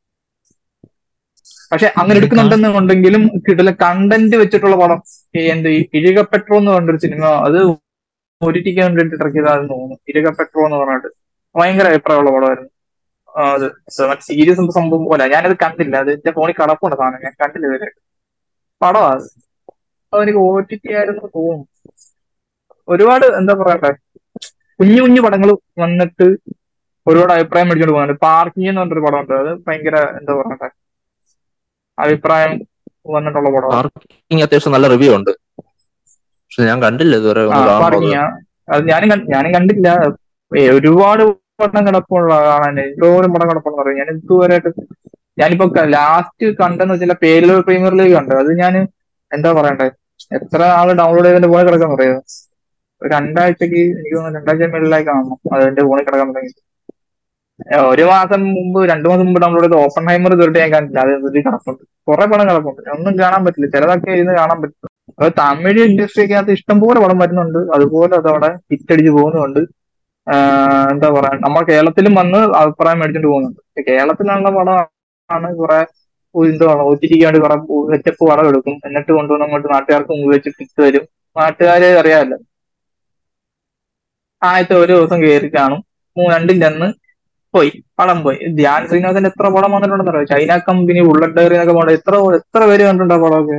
പക്ഷെ അങ്ങനെ ഞാൻ കാണാം. എടുക്കുന്നുണ്ടെന്നുണ്ടെങ്കിലും കിട്ടില്ല കണ്ടന്റ് വെച്ചിട്ടുള്ള പടം. ഈ എന്ത് ഈ ഇഴുക പെട്രോ എന്ന് പറഞ്ഞൊരു സിനിമ, അത് ഒ ടി ടിക്ക് വേണ്ടിയിട്ട് ഇറക്കിയതാണെന്ന് തോന്നുന്നു. ഇഴുക പെട്രോ എന്ന് പറഞ്ഞിട്ട് ഭയങ്കര അഭിപ്രായമുള്ള പടമായിരുന്നു. ആ, അത് സീരിയസ് സംഭവം പോലെ. ഞാനത് കണ്ടില്ല. അത് എന്റെ ഫോണിൽ കിടപ്പുണ്ട് സാധനം. ഞാൻ കണ്ടില്ല ഇതുവരെ. പടമാ അത്. അതെനിക്ക് ഒ ടി ടി ആയിരുന്നു തോന്നുന്നു. ഒരുപാട് എന്താ പറയണ്ടേ കുഞ്ഞു കുഞ്ഞു പടങ്ങൾ വന്നിട്ട് ഒരുപാട് അഭിപ്രായം മേടിച്ചോണ്ട് പോകുന്നുണ്ട്. പാർക്കിംഗ് എന്ന് പറഞ്ഞൊരു പടമുണ്ട്. അത് ഭയങ്കര എന്താ പറയണ്ടേ അഭിപ്രായം വന്നിട്ടുള്ള പടമാണ്. പാർക്കിംഗ് അത്യാവശ്യം നല്ല റിവ്യൂ ഉണ്ട്. പക്ഷെ ഞാൻ കണ്ടില്ല ഇതുവരെ. ആ ഒന്ന് കാണണോ അത്? പാർക്കിംഗ് അത് ഞാനും കണ്ട്- ഞാനും കണ്ടില്ല. ഏ, ഒരുപാട് പടം കിടപ്പുള്ള കാണാൻ എന്തോരം പടം കിടപ്പുണ്ടെന്ന് പറയും. ഞാൻ ഇതുവരെയായിട്ട് ഞാനിപ്പോ ലാസ്റ്റ് കണ്ടെന്ന് വെച്ചാൽ പേരിൽ പ്രീമിയർ ലീഗ് കണ്ടത്. അത് ഞാൻ എന്താ പറയണ്ടേ എത്ര ആള് ഡൗൺലോഡ് ചെയ്തതിന്റെ പോലെ കിടക്കാൻ പറയുന്നത്. ഒരു രണ്ടാഴ്ചക്ക് എനിക്ക് തോന്നുന്നു രണ്ടാഴ്ച മേളിലായി കാണണം അത് എന്റെ ഫോണിൽ കിടക്കാൻ തുടങ്ങി. ഏ, ഒരു മാസം മുമ്പ് രണ്ടു മാസം മുമ്പ് ഡൗൺലോഡ് ചെയ്ത ഓപ്പൺ ഹൈമർ തീർട്ട് ഞാൻ കണ്ടില്ല. അത് ഇതിൽ കിടപ്പുണ്ട്. കുറെ പടം കിടപ്പുണ്ട്. ഒന്നും കാണാൻ പറ്റില്ല. ചിലതൊക്കെ ഇരുന്ന് കാണാൻ പറ്റും. അത് തമിഴ് ഇൻഡസ്ട്രിക്കകത്ത് ഇഷ്ടംപോലെ പടം വരുന്നുണ്ട്. അതുപോലെ അതവിടെ ഹിറ്റടിച്ച് പോകുന്നുണ്ട്. ആഹ് എന്താ പറയാ നമ്മൾ കേരളത്തിലും വന്ന് അഭിപ്രായം മേടിച്ചിട്ട് പോകുന്നുണ്ട്. കേരളത്തിലുള്ള പടമാണ് കുറെ എന്താണ് ഒ ടി ടിക്ക് വേണ്ടി കുറെ സെറ്റപ്പ് പടം എടുക്കും. എന്നിട്ട് കൊണ്ടുവന്ന് അങ്ങോട്ട് നാട്ടുകാർക്ക് മുമ്പ് വെച്ചിട്ട് ഇട്ട് തരും. നാട്ടുകാരെ അറിയാമല്ലോ. ആദ്യത്തെ ഒരു ദിവസം കയറി കാണും. മൂ- രണ്ടിന്റെ അന്ന് പോയി പടം പോയി. ധ്യാൻ ശ്രീനിവാസന്റെ എത്ര പടം വന്നിട്ടുണ്ടെന്ന് അറിയോ? ചൈന കമ്പനി, ബുള്ളറ്റ് ഡയറി എന്നൊക്കെ പടം എത്ര എത്ര പേര് കണ്ടിട്ടുണ്ടോ പടമൊക്കെ.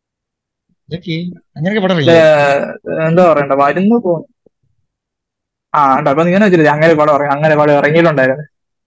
ഇതൊക്കെ അങ്ങനെയൊക്കെ പടം ഇത് ഇറങ്ങിയോ? എന്താ പറയണ്ട വരുന്നു പോകുന്നു. ആ ഉണ്ട്. അപ്പൊ ഇങ്ങനെ വെച്ചിട്ട് അങ്ങനെ പടം ഇറങ്ങി, അങ്ങനെ പടം ഇറങ്ങിയിട്ടുണ്ടായിരുന്നു.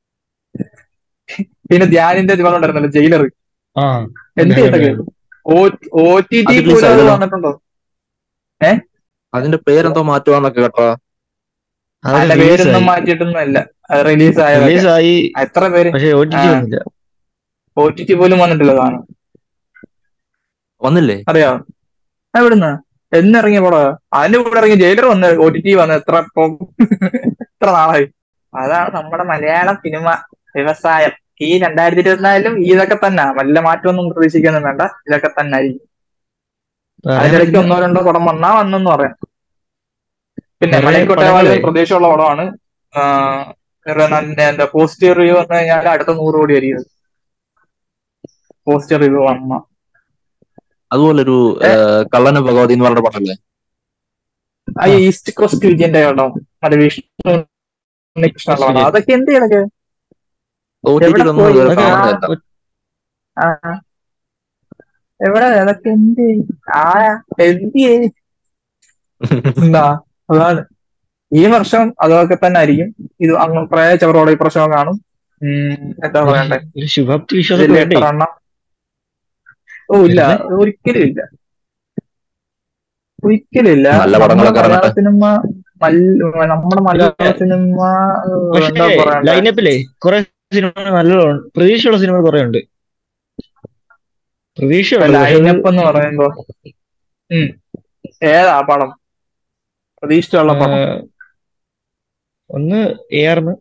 പിന്നെ ധ്യാനിന്റെ പടം ഉണ്ടായിരുന്നല്ലോ, ജയിലർ. ആ എന്ത് ചെയ്തൊക്കെ ഒ ടി ടി അത് റിലീസ് പോലും അത് ആയില്ലല്ലോ. വന്നിട്ടുണ്ടോ? ഏഹ് അതിന്റെ പേരെന്തോ മാറ്റുവാന്നൊക്കെ കേട്ടോ. അതൊക്കെ അതിന്റെ പേരൊന്നും റിലീസായി മാറ്റിയിട്ടൊന്നും അല്ല, അത് റിലീസ് ആയതൊക്കെ. റിലീസായി എത്ര പേര് പക്ഷെ ഒ ടി ടി വന്നില്ല. ഒ ടി ടി പോലും വന്നിട്ടില്ല സാധനം, വന്നില്ലേ? അറിയാം എവിടുന്ന് എന്നിറങ്ങിയ പടം. അതിന്റെ കൂടെ ഇറങ്ങിയ ജയിലർ വന്ന് ഒ ടി ടി വന്ന് എത്ര ഇപ്പം എത്ര നാളായി. അതാണ് നമ്മുടെ മലയാളം സിനിമ വ്യവസായം. ഈ രണ്ടായിരത്തി ഇരുപത്തിനാലിലും ഇതൊക്കെ തന്നെ, വല്ല മാറ്റമൊന്നും പ്രതീക്ഷിക്കാനും വേണ്ട, ഇതൊക്കെ തന്നെ ആയിരിക്കും. പറയാൻ അതിനിടയ്ക്ക് പറ്റില്ല. ഒന്നോ രണ്ടോ പടം വന്നാ വന്നെന്ന് പറയാം. പിന്നെ കുറെ മലൈക്കോട്ടെ പടങ്ങളെ വാലിബൻ പ്രതീക്ഷയുള്ള പടമാണ്. എന്താ പോസിറ്റീവ് റിവ്യൂ വന്നു കഴിഞ്ഞാൽ അടുത്ത നൂറ് കോടി ആയിരിക്കും പോസിറ്റീവ് റിവ്യൂ വന്ന. അതുപോലൊരു കള്ളന ഭഗവതി എന്ന് പറഞ്ഞ പടല്ലേ, ആ ഈസ്റ്റ് കോസ്റ്റ് വിജയന്റെ കേട്ടോ, മറ്റേ വിഷ്ണു ഉണ്ണികൃഷ്ണനുള്ള പടം. അതൊക്കെ എന്ത് ചെയ്യണൊക്കെ ഒ ടി എവിടെ ടിയിലൊന്നും പോയി? ഇതുവരെ ആ കാണുന്നില്ല. ആ, എവിടെ അതൊക്കെ എന്ത് ആ എന്ത് എന്താ? അതാണ് ഈ വർഷം അതൊക്കെ തന്നെ ആയിരിക്കും. ഇത് അങ്ങ് കുറെ ചെവറോടെ ഈ പ്രശ്നം കാണും. ഉം എന്താ പറയണ്ടേ, ഒരു ശുഭാപ്തി വിശ്വാസം ഇതിൽ വേണ്ടേ? എത്ര എണ്ണം? ഓ ഇല്ല, വെറുതെ ഒരിക്കലും ഇല്ല, ഒരിക്കലും ഇല്ല. നല്ല നമ്മുടെ പടങ്ങളൊക്കെ മലയാള ഇറങ്ങട്ടെ. സിനിമ മൽ- നമ്മുടെ മലയാള സിനിമ പക്ഷേ എന്താ പറയണ്ടേ, ലൈനപ്പിലെ കുറെ സിനിമ നല്ലോണം പ്രതീക്ഷയുള്ള സിനിമകൾ കുറെ ഉണ്ട്. പ്രതീക്ഷയുണ്ട് പക്ഷെ അത് ലൈനപ്പ് എന്ന് പറയുമ്പോ ഉം ഏതാ പടം പ്രതീക്ഷിച്ചുള്ള പടം? ഒന്ന് എ ആർന്ന്,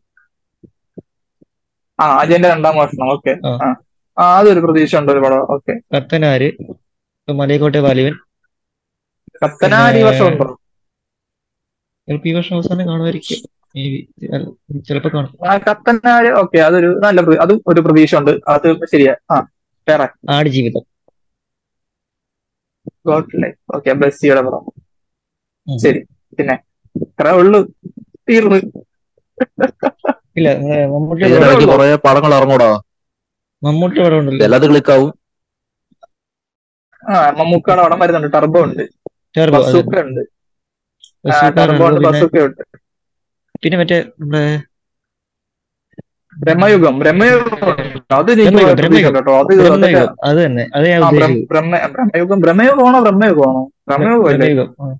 ആ അജയന്റെ രണ്ടാം വർഷം. ഓക്കെ, ആ ആ ആ, അതൊരു പ്രതീക്ഷ ഉണ്ട് ഒരു പടം. ഓക്കെ, കത്തനാര്, മലൈക്കോട്ടെ വാലിബൻ. പിന്നെ കത്തനാര് ഈ വർഷം ഉണ്ടോ? ചിലപ്പോ ഈ വർഷം അവസാനം കാണുമായിരിക്കും, മേ ബി, ചിലപ്പോ കാണും. ആ കത്തനാര് ഓക്കെ, അതൊരു നല്ല പ്ര- അതും ഒരു പ്രതീക്ഷ ഉണ്ട്, അത് ശരിയാ. ആ വേറെ ആടുജീവിതം. Goat life. ഓക്കെ, ബസ്സിയുടെ പടം. ഉം. ശരി, പിന്നെ ഇത്രേ ഉള്ളു, തീർന്നു. ഇല്ല, നമ്മുടെ മമ്മൂട്ടിയുടെ ഇതിന്റെ പടം, ഇടയ്ക്ക് ഉള്ളൂ. കുറെ പടങ്ങൾ ഇറങ്ങൂടാ, മമ്മൂട്ടിയുടെ പടം ഉണ്ടല്ലോ, ചിലത് ക്ലിക്കാവും. ആ മമ്മൂക്കാടെ പടം വരുന്നുണ്ട്, ടർബോ ഉണ്ട്, ടർബോ, അത് ബസൂക്ക ഉണ്ട്. ആ, ബസൂക്ക, ടർബോ ടർബോ, ഉണ്ട്, പിന്നെ ബസൂക്ക ഉണ്ട്. പിന്നെ മറ്റേ നമ്മുടെ ബ്രഹ്മയുഗം, ബ്രഹ്മയുഗം ഉണ്ട്. അത് എനിക്ക് ബ്രഹ്മയുഗം, പ്രതീക്ഷ ബ്രഹ്മയുഗം, ഉണ്ട് കേട്ടോ. അത് അതൊക്കെ ബ്രഹ്മയുഗം, അത് തന്നെ, അത് ഞാൻ ആ ബ്രഹ്മ ഉദ്ദേശിച്ചത്. ബ്രഹ്മ ബ്രഹ്മയുഗം ബ്രഹ്മയുഗമാണോ ബ്രഹ്മയുഗമാണോ ബ്ര- ബ്രഹ്മയുഗം അല്ലേ? ബ്രഹ്മയുഗം, ആ.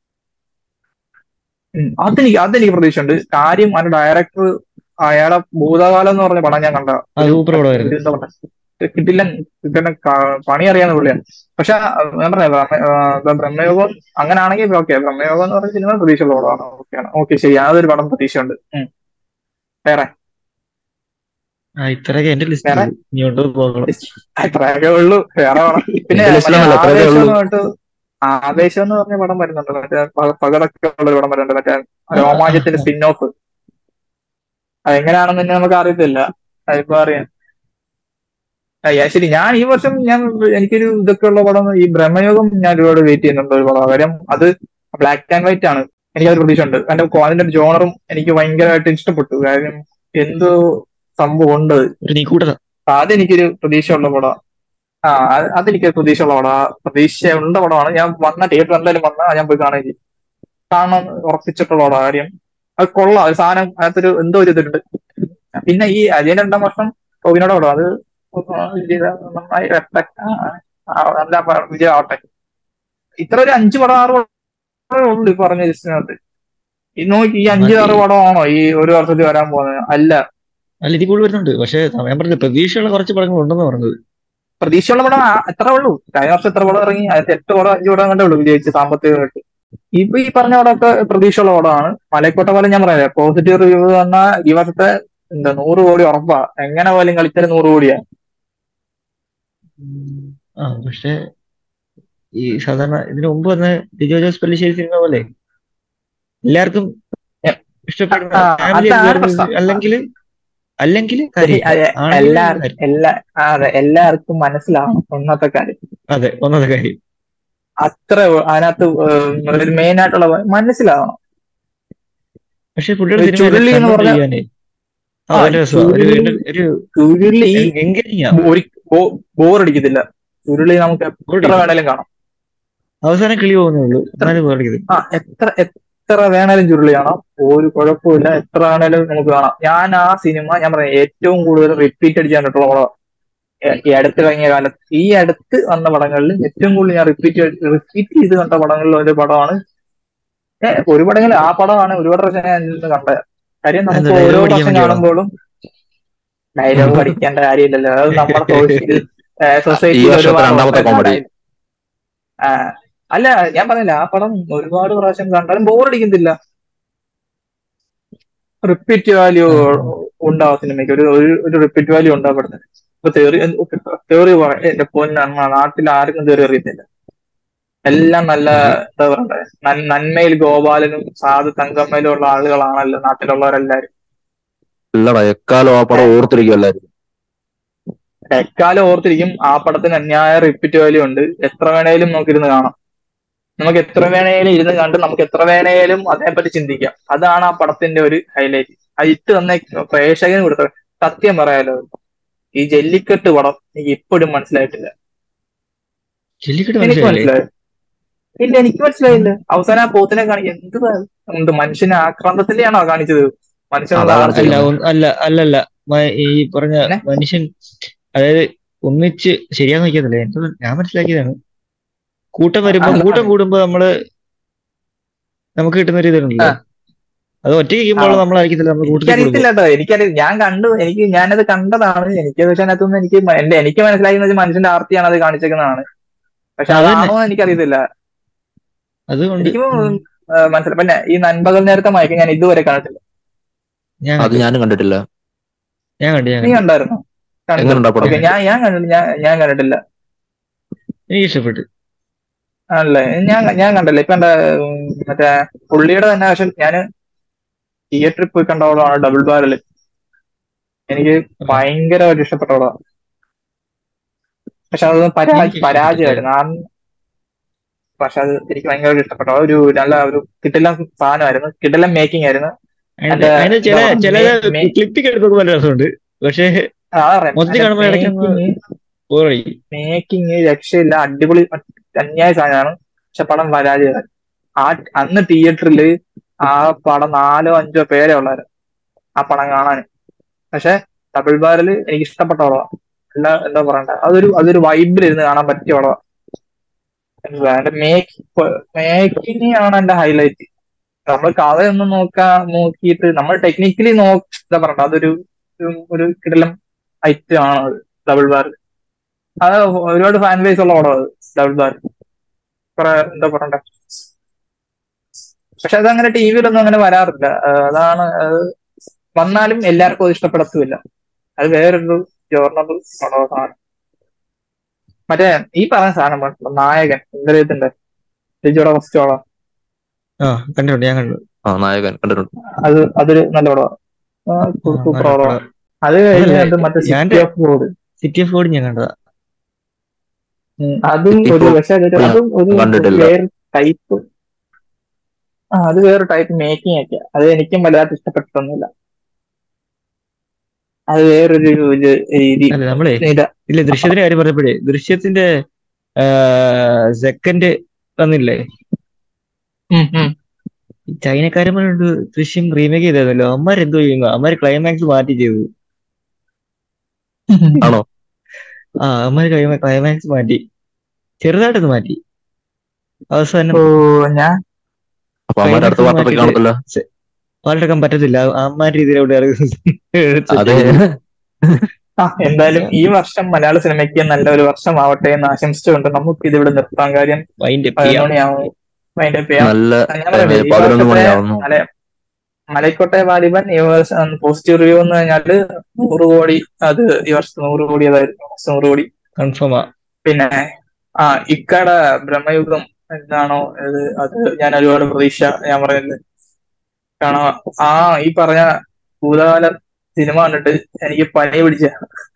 ഉം. അതെനിക്ക് അതെനിക്ക് പ്രതീക്ഷ ഉണ്ട്. കാര്യം അതിന്റെ ഡയറക്ടർ അയാളെ ഭൂതകാലം എന്ന് പറഞ്ഞ പടം ഞാൻ കണ്ട ആ ഒരു സൂപ്പർ പടമായിരുന്നു. ഒരു എന്താ പറയാ, കിട്ടില്ല, കിട്ടുന്ന പണി അറിയാവുന്ന പുള്ളിയാണ്. പക്ഷെ ഞാൻ പറഞ്ഞ ബ്രഹ്മയോഗം അങ്ങനാണെങ്കിൽ ഓക്കെ, ബ്രഹ്മയോഗം എന്ന് പറഞ്ഞ സിനിമ പ്രതീക്ഷയുള്ള പടമാണ്. ഓക്കെയാണ്, ഓക്കെ, ശരി, അതൊരു പടം പ്രതീക്ഷയുണ്ട്. ഉം. വേറെ ആ ഇത്രയൊക്കെ എന്റെ ലിസ്റ്റിൽ വേറെ ഉള്ളൂ, ഇനിയോട്ട് പോകണം. അത്രയൊക്കെ ഉള്ളൂ, വേറെ പടം. പിന്നെ എന്റെ മറ്റേ ലിസ്റ്റിലാണല്ലോ എത്രയൊക്കെ ആവേശം ഉള്ളൂ. എന്ന് പറഞ്ഞിട്ട് ആവേശം എന്ന് പറഞ്ഞ പടം വരുന്നുണ്ട്, മറ്റേ പ- പകടൊക്കെ ഉള്ള ഒരു പടം വരുന്നുണ്ട്, മറ്റേ ആ, ആ, രോമാഞ്ചത്തിന്റെ ആ. Spin off. അതെങ്ങനെയാണെന്ന് തന്നെ നമുക്ക് അറിയത്തില്ല, അതിപ്പോ അറിയാം. ആ, yeah, ശരി, ഞാൻ ഈ വർഷം ഞാൻ എനിക്കൊരു ഇതൊക്കെ ഉള്ള പടം, ഈ ബ്രഹ്മയോഗം ഞാൻ ഒരുപാട് വെയിറ്റ് ചെയ്യുന്നുണ്ട് ഒരു പടം. കാര്യം അത് ബ്ലാക്ക് ആൻഡ് വൈറ്റ് ആണ്, എനിക്കത് പ്രതീക്ഷ ഉണ്ട്. അതിന്റെ അതിന്റെ ജോണറും എനിക്ക് ഭയങ്കരമായിട്ട് ഇഷ്ടപ്പെട്ടു. കാര്യം എന്തോ സംഭവം ഉണ്ട്, ഒരു നീക്കൂട്ടത. അപ്പൊ അതെനിക്കൊരു പ്രതീക്ഷയുള്ള പടം. ആ അത് അതെനിക്ക് പ്രതീക്ഷയുള്ള പടം, പ്രതീക്ഷയുള്ള പടമാണ്. ഞാൻ വന്ന തിയേറ്റർ എന്തായാലും വന്നാൽ ഞാൻ പോയി കാണുകയും ചെയ്യും. കാണാൻ ഉറപ്പിച്ചിട്ടുള്ള പടം. കാര്യം അത് കൊള്ളാം, ഒരു സാധനം അതിനകത്തൊരു എന്തോ ഒരു ഇതുണ്ട്. പിന്നെ ഈ അജയൻ രണ്ടാം വർഷം ടോവിനോടെ പടം, അത് നന്നായി respect, ആ, ആ, നല്ല വിജയം ആവട്ടെ. ഇത്ര ഒരു അഞ്ച് പടം ആറ് പടമേ ഉള്ളൂ ഈ പറഞ്ഞ ലിസ്റ്റിനകത്ത്. ഈ നോക്കി ഈ അഞ്ച് മതി. ആറ് പടമാണോ ഈ ഒരു വർഷത്തിൽ വരാൻ പോകുന്നത്? അല്ല, അല്ല, ഇതിൽ കൂടുതൽ വരുന്നുണ്ട്. പക്ഷെ ഞാൻ പറഞ്ഞത് പ്രതീക്ഷയുള്ള കുറച്ച് പടങ്ങൾ ഉണ്ടെന്ന് പറഞ്ഞത്. പ്രതീക്ഷയുള്ള പടം ആ- എത്ര ഉള്ളൂ. കഴിഞ്ഞ വർഷം എത്ര പടം ഇറങ്ങി? അതിൽ എട്ട് പടം അഞ്ച് പടം കണ്ടേ ഉള്ളൂ വിജയിച്ച് സാമ്പത്തികമായിട്ട്. ഇപ്പൊ ഈ പറഞ്ഞ പടമൊക്കെ പ്രതീക്ഷയുള്ള പടമാണ്. മലൈക്കോട്ട പോലെ ഞാൻ പറയാം, പോസിറ്റീവ് റിവ്യൂ വന്ന ഈ വർഷത്തെ എന്താ നൂറ് കോടി ഉറപ്പാ. എങ്ങനെ പോലും കളിച്ചാൽ നൂറ് കോടിയാ. ഉം. ആ പക്ഷെ ഈ സാധാരണ ഇതിനു മുമ്പ് വന്ന ലിജോ ജോസ് പല്ലിശ്ശേരി സിനിമ പോലെ എല്ലാവർക്കും എ- ഇഷ്ടപ്പെടുന്ന ആ ഫാമിലി അതാണ് വരുന്നത്, പ്രശ്നം. അല്ലെങ്കിൽ അല്ലെങ്കിൽ ശരി, കാര്യമില്ല, അതെ, ആണെങ്കിൽ എല്ലാ കാര്യം. എല്ലാ ആ, അതെ, എല്ലാവർക്കും മനസ്സിലാവണം ഒന്നത്തെ കാര്യം. അതെ, ഒന്നാമത്തെ കാര്യം. അത്ര അതിനകത്ത് ഏഹ്, ഒരു മെയിൻ ആയിട്ടുള്ള മനസ്സിലാവണം. പക്ഷെ പുള്ളിയുടെ ഒരു സിനിമ എല്ലാം ചുരുളി എന്ന് പറഞ്ഞ കണ്ടോണ്ടിരിക്കാനേ ആ ആ നല്ല രസമാണ്. ഒരു ചുരുളി ഒരു- ഒരു ചുരുളി എൻഗേജിങ് ആ. ഒരു ബോറടിക്കത്തില്ല. ചുരുളി നമുക്ക് എത്ര ബോറടിക്കത്തില്ല. വേണേലും കാണാം. അവസാനം കിളി പോകുന്നേ ഉള്ളൂ, എത്ര എന്നാലും ബോറടിക്കത്തില്ല. ആ എത്ര എത്ര വേണേലും ചുരുളി കാണാം, ഒരു കുഴപ്പമില്ല, എത്ര വേണേലും നമുക്ക് കാണാം. ഞാൻ ആ സിനിമ ഞാൻ പറയാം ഏറ്റവും കൂടുതൽ റിപ്പീറ്റ് അടിച്ച് കണ്ടിട്ടുള്ള പടം ഈ അടുത്ത് കഴിഞ്ഞ കാലത്ത് ഈ അടുത്ത് വന്ന പടങ്ങളിൽ ഏറ്റവും കൂടുതൽ ഞാൻ റിപ്പീറ്റ് റിപ്പീറ്റ് ചെയ്ത് കണ്ട പടങ്ങളിൽ ഒരു പടമാണ്. ഏഹ് ഒരു പടങ്ങൾ ആ പടമാണ് ഒരുപാട് പ്രാവശ്യം ഞാൻ ഇരുന്ന് കണ്ടത്. കാര്യം നമുക്ക് എന്താ ഓരോ ഡയലോഗ് പഠിക്കാൻ പ്രാവശ്യം വേണ്ടിയാണോ? കാണുമ്പോഴും ഡയലോഗ് പഠിക്കേണ്ട കാര്യമില്ലല്ലോ, അത് നമ്മുടെ സോഷ്യൽ ഈ സൊസൈറ്റിയിൽ വർഷത്തെ ഒരുപാട് രണ്ടാമത്തെ ഉണ്ട്. കോമഡി. ആ അല്ല ഞാൻ പറഞ്ഞില്ല, ആ പടം ഒരുപാട് പ്രാവശ്യം കണ്ടാലും ബോറടിക്കുന്നില്ല. റിപ്പീറ്റ് വാല്യൂ ഉണ്ടാവും സിനിമയ്ക്ക്, ഒരു ഒരു- ഒരു റിപ്പീറ്റ് വാല്യൂ ഉണ്ടാവും പടത്തിന്. ഇപ്പൊ തെറി തെറി എന്റെ പൊന്നാണ്, നാട്ടിൽ ആർക്കും തെറി അറിയത്തില്ല. എല്ലാം നല്ല എന്താ പറയണ്ടേ, നൻ- നന്മയിൽ ഗോപാലനും സാധു തങ്കമ്മയിലും ഉള്ള ആളുകളാണല്ലോ നാട്ടിലുള്ളവരെല്ലാരും. ഇല്ലടാ, എക്കാലം ആ പടം ഓർത്തിരിക്കും എല്ലാരും. എക്കാലം ഓർത്തിരിക്കും. ആ പടത്തിന് അന്യായ റിപ്പീറ്റ് വാല്യൂ ഉണ്ട്. എത്ര വേണേലും നമുക്കിരുന്ന് കാണാം, നമുക്ക് എത്ര വേണേലും ഇരുന്ന് കണ്ട് നമുക്ക് എത്ര വേണേലും അതേപറ്റി ചിന്തിക്കാം. അതാണ് ആ പടത്തിന്റെ ഒരു ഹൈലൈറ്റ്. അത് ഇട്ട് തന്നെ പ്രേക്ഷകന് കൊടുത്ത സത്യം പറയാലോ, ഈ ജല്ലിക്കെട്ട് പടം എനിക്ക് ഇപ്പോഴും മനസ്സിലായിട്ടില്ല. ജെല്ലിക്കെട്ട് എനിക്ക് മനസ്സിലായില്ലേ? മനസ്സിലായി ഇല്ല, എനിക്ക് മനസ്സിലായില്ല. അവസാനം ആ പോത്തിനെ കാണിക്കുക എന്ത് എന്ത് മനുഷ്യനെ ആക്രാന്തത്തിന്റെയാണോ കാണിച്ചത്? മനുഷ്യനുള്ള അതാ അല്ല കാണിച്ചിരിക്കുന്നത്. ആർത്തിയാണോ? ഒന്ന്- അല്ല അല്ലല്ല മ- ഈ പറഞ്ഞ പിന്നെ മനുഷ്യൻ, അതായത് ഒന്നിച്ച് ശരിയാന്ന് വയ്ക്കത്തില്ലേ, എനിക്ക് ഞാൻ മനസ്സിലാക്കിയതാണ്. കൂട്ടം വരുമ്പോ കൂട്ടം അതാണ് കൂടുമ്പോ നമ്മള് നമുക്ക് കിട്ടുന്ന ഒരു ആ ഇതുണ്ടല്ലോ, അത് ഒറ്റയ്ക്ക് ഇരിക്കുമ്പോൾ ആണോ, നമ്മളായിരിക്കത്തില്ല, നമ്മൾ കൂട്ടത്തിൽ കൂടുമ്പോ. എനിക്കറിയത്തില്ല കേട്ടോ. എനിക്കറിയ ഞാൻ കണ്ടു, എനിക്ക് ഞാനത് കണ്ടതാണ്. എനിക്ക് പക്ഷെ അതിനകത്തൊന്നും എനിക്ക് മ- എന്റെ എനിക്ക് മനസ്സിലാക്കുന്നത് മനുഷ്യന്റെ ആർത്തിയാണ് അത് കാണിച്ചേക്കുന്നതാണ്. പക്ഷെ ആ, അത് തന്നെ. അതാണോ എനിക്കറിയത്തില്ല. അതുകൊണ്ട് എനിക്ക് ഉം, മനസ്സിലായി. പിന്നെ ഈ നൻപകൽ നേരത്തെ മയക്കം ഞാൻ ഇതുവരെ കണ്ടിട്ടില്ല. ഞാൻ അത് കണ്ടു ഞാനും കണ്ടിട്ടില്ല. ഞാൻ കണ്ടു ഞാൻ നീ കണ്ടു കണ്ടായിരുന്നോ? കണ്ടു. എങ്ങനെയുണ്ടാ പടം? ഞാൻ ഓക്കെ, കണ്ടു ഞാൻ ഞാൻ കണ്ടില്ല, ഞാൻ ഞാൻ കണ്ടിട്ടില്ല. എനിക്ക് ഇഷ്ടപ്പെട്ടു. ആണല്ലേ, ഞാൻ ഞാൻ കണ്ടില്ല. ഇപ്പൊ എന്റെ ഉം, മറ്റേ പുള്ളിയുടെ തന്നെ. പക്ഷെ ഞാൻ തിയേറ്ററിൽ പോയി കണ്ട പടമാണ് ഡബിൾ ബാരൽ. എനിക്ക് ആ, ഭയങ്കരമായിട്ട് ഇഷ്ടപ്പെട്ട പടമാണ്. പക്ഷെ അത് പരാ എനിക്ക് ഇഷ്ടപ്പെട്ടില്ല. പരാജയമായിരുന്നു. ആ പക്ഷെ അത് എനിക്ക് ഭയങ്കരമായിട്ട് ഇഷ്ടപ്പെട്ട ഒരു നല്ല ഒരു കിടിലം സാധനമായിരുന്നു, കിടിലം മേക്കിംഗ് ആയിരുന്നു. അതിന്റെ അതിന്റെ അതിന്റെ എന്താ ചില പറയാ ചില മേ മേ ക്ലിപ്പിക്ക് എടുത്തൊക്കെ നല്ല രസമുണ്ട്, പക്ഷേ അതാ പറയാം, മൊത്തത്തിൽ അതിന്റെ കാണുമ്പോൾ ഇടയ്ക്കൊന്ന് മേക്കിങ് ബോറടി. മേക്കിങ് രക്ഷയില്ല, അടിപൊളി അന്യായ സാധനമാണ്. പക്ഷെ പടം പരാജയമായി. ആ അന്ന് തിയേറ്ററിൽ ആ പടം നാലോ അഞ്ചോ പേരെ ഉള്ളായിരുന്നു ആ പടം കാണാൻ. പക്ഷെ ഡബിൾ ബാരൽ എനിക്ക് ഇഷ്ടപ്പെട്ട പടമാണ്. എല്ലാ എന്താ പറയണ്ട, അതൊരു അതൊരു വൈബിലിരുന്ന് കാണാൻ പറ്റിയ പടമാണ്. അതിന്റെ മേക്ക് മേക്കിംഗ് ആണ് എന്റെ ഹൈലൈറ്റ്. നമ്മൾ കഥയൊന്നും നോക്കാ നോക്കിയിട്ട് നമ്മൾ ടെക്നിക്കലി നോ എന്താ പറയണ്ട, അതൊരു ഒരു- ഒരു കിടിലം ഐറ്റം ആണ് അത് ഡബിൾ ബാരൽ. അത് ഒരുപാട് ഫാൻ ബേസ് ഉള്ള പടം അത് ഡബിൾ ബാരൽ. കുറെ എന്താ പറയണ്ട, പക്ഷെ അതങ്ങനെ ടി വിയിലൊന്നും അങ്ങനെ വരാറില്ല. ആ, അതാണ് അത്. വന്നാലും എല്ലാവർക്കും അത് ഇഷ്ടപ്പെടത്തുമില്ല. അത് വേറൊരു ജോർണൽ പടമാണ്. മറ്റേ ഈ പറഞ്ഞ സാധനം ഉണ്ടല്ലോ, നായകൻ ഇന്ദ്രജിത്തിന്റെ ലിജോടെ ഫസ്റ്റ് പടം. ആ, കണ്ടിട്ടുണ്ട്, ഞാൻ കണ്ടു. ആ, നായകൻ കണ്ടിട്ടുണ്ട്. അത് അതൊരു നല്ല പടമാണ്, ആ, സൂപ്പർ നല്ല പടമാണ്. പടം. അത് കഴിഞ്ഞ് അതല്ലേ അത് മറ്റേ ഞാൻ city of god. City of god ഞാൻ കണ്ടതാ. അതും സിറ്റി ഒരു ഫോർ പക്ഷെ അതൊരു ഞാൻ അതും ഒരു കണ്ടിട്ടില്ല. വേറെ ടൈപ്പ്. ആ അത് വേറെ ടൈപ്പ് മേക്കിംഗ് ഒക്കെ. അത് എനിക്കും വലുതായിട്ട് ഇഷ്ടപ്പെട്ടിട്ടൊന്നുമില്ല. അത് വേറൊരു ഒരു രീതി. അല്ല നമ്മളെ ഇതാ ഇല്ല, ദൃശ്യത്തിന്റെ കാര്യം പറഞ്ഞപ്പോഴേ ദൃശ്യത്തിന്റെ സെക്കൻഡ് വന്നില്ലേ, ഉം ഉം. ഈ ചൈനക്കാരന്മാരുണ്ട് ദൃശ്യം റീമേക്ക് ചെയ്തല്ലോ, അമ്മമാർ എന്തോ ചെയ്യുന്നു, അമ്മമാര് ക്ലൈമാക്സ് മാറ്റി ചെയ്തു. ആണോ? ആ, അമ്മമാര് ക്ലൈമാക്സ് മാറ്റി, ചെറുതായിട്ടൊന്ന് മാറ്റി. അവസാനം ഓ ഞാൻ അപ്പൊ അമ്മമാരുടെ ക്ലൈമാക്സ് അടുത്ത ഒന്ന് പാർട്ടൊക്കെ മാറ്റിയിട്ട് കാണത്തില്ല. പാട്ടെടുക്കാൻ പറ്റത്തില്ല, അമ്മമാരുടെ രീതിയിലോട്ട് സെറ്റ് അതെ. ചെയ്തു. ആ എന്തായാലും ഈ വർഷം മലയാള സിനിമയ്ക്ക് നല്ലൊരു വർഷമാവട്ടെ എന്ന് ആശംസിച്ചുകൊണ്ട് നമുക്ക് ഇതിവിടെ നിർത്താൻ. കാര്യം വൈൻഡ് അപ്പ് പതിനൊന്ന് ചെയ്യാം. മണിയാവും. അതിന്റെ ചെയ്യാം. നല്ല ഞാൻ പറയട്ടെ, ടൈമായി, ഈ പതിനൊന്ന് വർഷത്തെ മണിയാവുന്നു. മല മലൈക്കോട്ടെ വാലിബൻ ഈ വർഷം പോസിറ്റീവ് റിവ്യൂ എന്ന് പറഞ്ഞാല് നൂറ് കോടി. അത് ഈ വർഷത്തെ നൂറ് കോടി അതായിരുന്നു, നൂറ് കോടി. കൺഫേമാ. പിന്നെ ആ ഇക്കട ബ്രഹ്മയുഗം എന്താണോ അത് അത് ഞാൻ ഒരുപാട് പ്രതീക്ഷ ഞാൻ പറയുന്നത് കാണാം. ആ ഈ പറഞ്ഞ ഭൂതകാല സിനിമ കണ്ടിട്ട് എനിക്ക് പനി പിടിച്ച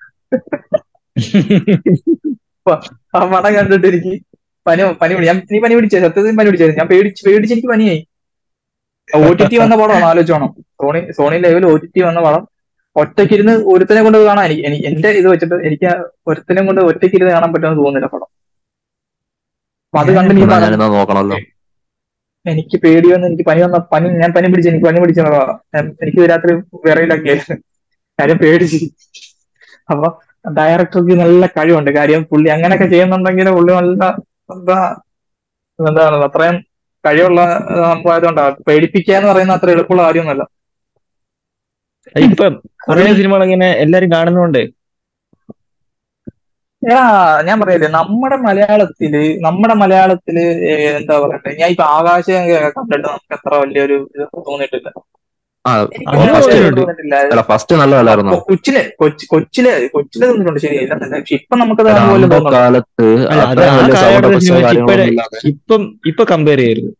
ആ പടം കണ്ടിട്ട് എനിക്ക് പനി പനി പിടി ഞാൻ നീ പനി പിടിച്ചേ, സത്യത്തിൽ പനി പിടിച്ചായിരുന്നു. ഞാൻ പേടിച്ച് പേടിച്ച് എനിക്ക് പനിയായി. ഒ ടി ടി വന്ന പടമാണ്, ആലോചിച്ചോണം. Sony Sony level O T T വന്ന പടം. ഒറ്റയ്ക്കിരുന്ന് ഒരുത്തനെ കൊണ്ട് കാണാൻ എനിക്ക് എനിക്ക് എന്റെ ഇത് വെച്ചിട്ട് എനിക്ക് ഒരുത്തനെ കൊണ്ട് ഒറ്റയ്ക്കിരുന്ന് കാണാൻ പറ്റുമെന്ന് തോന്നുന്നില്ല പടം. അപ്പൊ അത് ഞാൻ കണ്ട് നീ എന്നാ പറഞ്ഞു ഞാനിന്നാ നോക്കണമല്ലോ. എനിക്ക് പേടി വന്ന് എനിക്ക് പനി വന്ന പനി ഞാൻ പനി പിടിച്ച് എനിക്ക് പനി പിടിച്ചതാ. എനിക്ക് രാത്രി വിറയിലൊക്കെ കാര്യം പേടിച്ച്. അപ്പൊ ഡയറക്ടർക്ക് നല്ല കഴിവുണ്ട്. കാര്യം പുള്ളി അങ്ങനെയൊക്കെ ചെയ്യുന്നുണ്ടെങ്കിൽ പുള്ളി നല്ല എന്താ എന്താണ് അത്രയും കഴിവുള്ള സംഭവമായതുകൊണ്ടാണ്. പേടിപ്പിക്കുക എന്ന് പറയുന്ന അത്ര എളുപ്പമുള്ള കാര്യമൊന്നുമല്ല. ഇപ്പൊ കുറെ സിനിമകൾ ഇങ്ങനെ എല്ലാരും കാണുന്നോണ്ട് ഏടാ ഞാൻ പറയല്ലേ, നമ്മുടെ മലയാളത്തില് നമ്മുടെ മലയാളത്തില് എന്താ പറയട്ടെ, ഞാൻ ഇപ്പൊ ആകാശം കണ്ടിട്ട് നമുക്ക് അത്ര വലിയൊരു ഇത് തോന്നിയിട്ടില്ല. ഫസ്റ്റ് നല്ലതല്ലായിരുന്നു. കൊച്ചില് കൊച്ചി കൊച്ചില് കൊച്ചില് തോന്നിയിട്ടുണ്ട്, ശരിയല്ല. പക്ഷെ ഇപ്പൊ നമുക്ക് കാലത്ത് ഇപ്പം ഇപ്പൊ കമ്പയർ ചെയ്യരുത്.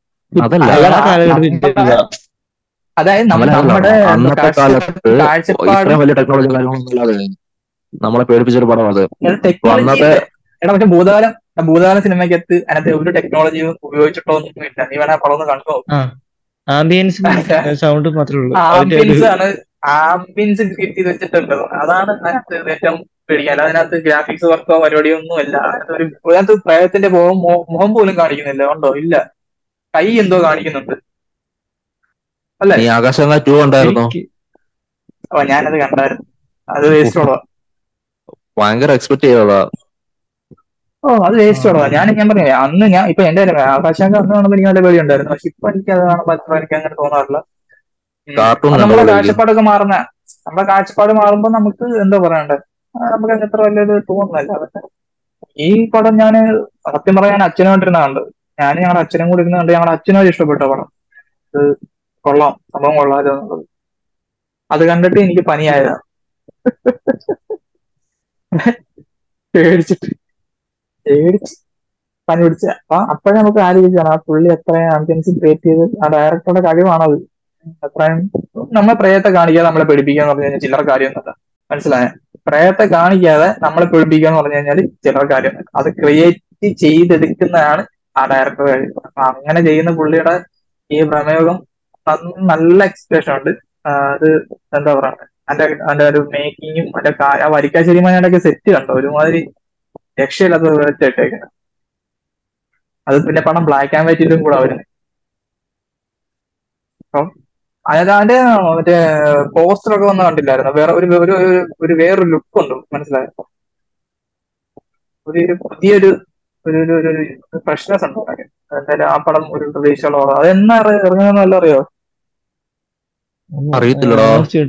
അതായത് നമ്മുടെ അന്നത്തെ കാലത്ത് ഇത്രയും വലിയ ടെക്നോളജി കാര്യങ്ങളൊന്നുമില്ലാതെ നമ്മളെ പേടിപ്പിച്ചൊരു പടം അത്. ടെക്നോളജി എടാ പക്ഷെ ഭൂതകാലം ഭൂതകാല സിനിമയ്ക്കകത്ത് അതിനകത്ത് ഒരു ടെക്നോളജിയും ഉപയോഗിച്ചിട്ടോ ഒന്നും ഇല്ല. നീ വേണേ പടം ഒന്ന് കണ്ടു. ആംബിയൻസ് സൗണ്ട് മാത്രമേ ഉള്ളൂ. ആംബിയൻസ് ആണ് ആംബിയൻസ് ക്രിയേറ്റ് ചെയ്ത് വെച്ചിട്ടുണ്ട്. അതാണ് അതിനകത്ത് ഏറ്റവും പേടിക്കാൻ. അതിനകത്ത് ഗ്രാഫിക്സ് വർക്കോ പരിപാടിയോ ഒന്നും ഇല്ല. ഒരു അതിനകത്ത് പ്രേതത്തിന്റെ മുഖം മുഖം പോലും കാണിക്കുന്നില്ല. ഉണ്ടോ? ഇല്ല. കൈ എന്തോ കാണിക്കുന്നുണ്ട് അല്ലേ? ആകാശം ടു ഉണ്ടായിരുന്നു. ഓ ഞാനത് കണ്ടായിരുന്നു. അത് വേസ്റ്റ് ഉള്ളതാ. ഭയങ്കര എക്സ്പെക്ട് ചെയ്തതാ. ഓ അത് വേസ്റ്റ് ഉള്ളതാ. ഞാൻ ഞാൻ പറഞ്ഞേ അന്ന് ഞാൻ ഇപ്പൊ എന്റെ ആകാശാങ്ക അന്ന് കാണുമ്പോൾ എനിക്ക് നല്ല പേടി ഉണ്ടായിരുന്നു. പക്ഷെ ഇപ്പൊ എനിക്ക് അത് കാണുമ്പോൾ അത്ര എനിക്ക് അങ്ങനെ തോന്നാറില്ല. നമ്മുടെ കാഴ്ചപ്പാടൊക്കെ മാറുന്ന നമ്മുടെ കാഴ്ചപ്പാട് മാറുമ്പോ നമുക്ക് എന്താ പറയണ്ടേ, നമുക്ക് അങ്ങനത്ര വലിയൊരു തോന്നുന്നില്ല. പക്ഷെ ഈ പടം ഞാൻ സത്യം പറയാൻ ഞാൻ അച്ഛനുമായിട്ടിരുന്ന കണ്ടത്. ഞാൻ ഞങ്ങളുടെ അച്ഛനും കൂടി ഇരുന്ന് കണ്ട് ഞങ്ങളുടെ അച്ഛനോട് ഇഷ്ടപ്പെട്ട പടം. അത് കൊള്ളാം, സംഭവം കൊള്ളാലോ എന്നുള്ളത്. അത് കണ്ടിട്ട് എനിക്ക് പനിയായതാ. പേടിച്ചിട്ട് പേടിച്ച് പനി പിടിച്ച. അപ്പൊ അപ്പോഴേ നമുക്ക് ആലോചിച്ചാണ് ആ പുള്ളി എത്രയും ആംബിയൻസ് ക്രിയേറ്റ് ചെയ്ത്, ആ ഡയറക്ടറുടെ കഴിവാണത്. അത്രയും നമ്മളെ പ്രേയത്തെ കാണിക്കാതെ നമ്മളെ പേടിപ്പിക്കുക എന്ന് പറഞ്ഞു കഴിഞ്ഞാൽ ചില്ലറ കാര്യമൊന്നുമല്ല. മനസ്സിലായ? പ്രേയത്തെ കാണിക്കാതെ നമ്മളെ പേടിപ്പിക്കുക എന്ന് പറഞ്ഞു കഴിഞ്ഞാൽ ചില്ലറ കാര്യമൊന്നുമില്ല. അത് ക്രിയേറ്റ് ചെയ്തെടുക്കുന്നതാണ് ആ ഡയറക്ടർ കഴിവ്. അപ്പൊ അങ്ങനെ ചെയ്യുന്ന പുള്ളിയുടെ ഈ പ്രമേയം നല്ല എക്സ്പ്രഷൻ ഉണ്ട്. അത് എന്താ പറയുക, അതിന്റെ അതിന്റെ ഒരു മേക്കിങ്ങും അതിന്റെ ആ വരിക്കാശ്ശേരി മഞ്ഞയുടെ സെറ്റ് കണ്ടോ, ഒരുമാതിരി രക്ഷയില്ലാത്ത വെച്ചിട്ടേക്കുന്നത്. അത് പിന്നെ പണം ബ്ലാക്ക് ആൻഡ് വൈറ്റിലും കൂടെ വരുന്നത്. അപ്പം അതായത് അതിന്റെ മറ്റേ പോസ്റ്ററൊക്കെ വന്ന് കണ്ടില്ലായിരുന്നു. വേറെ ഒരു ഒരു വേറൊരു ലുക്ക് ഉണ്ട്. മനസ്സിലായോ? ഒരു പുതിയൊരു ഒരു ഒരു ഫ്രഷ്നെസ് ഉണ്ട്. എന്തായാലും ആ പടം ഒരു പ്രതീക്ഷയുള്ള അത് എന്നാ ഇറങ്ങുന്ന നല്ല അറിയോ? അറിയത്തില്ലടാ.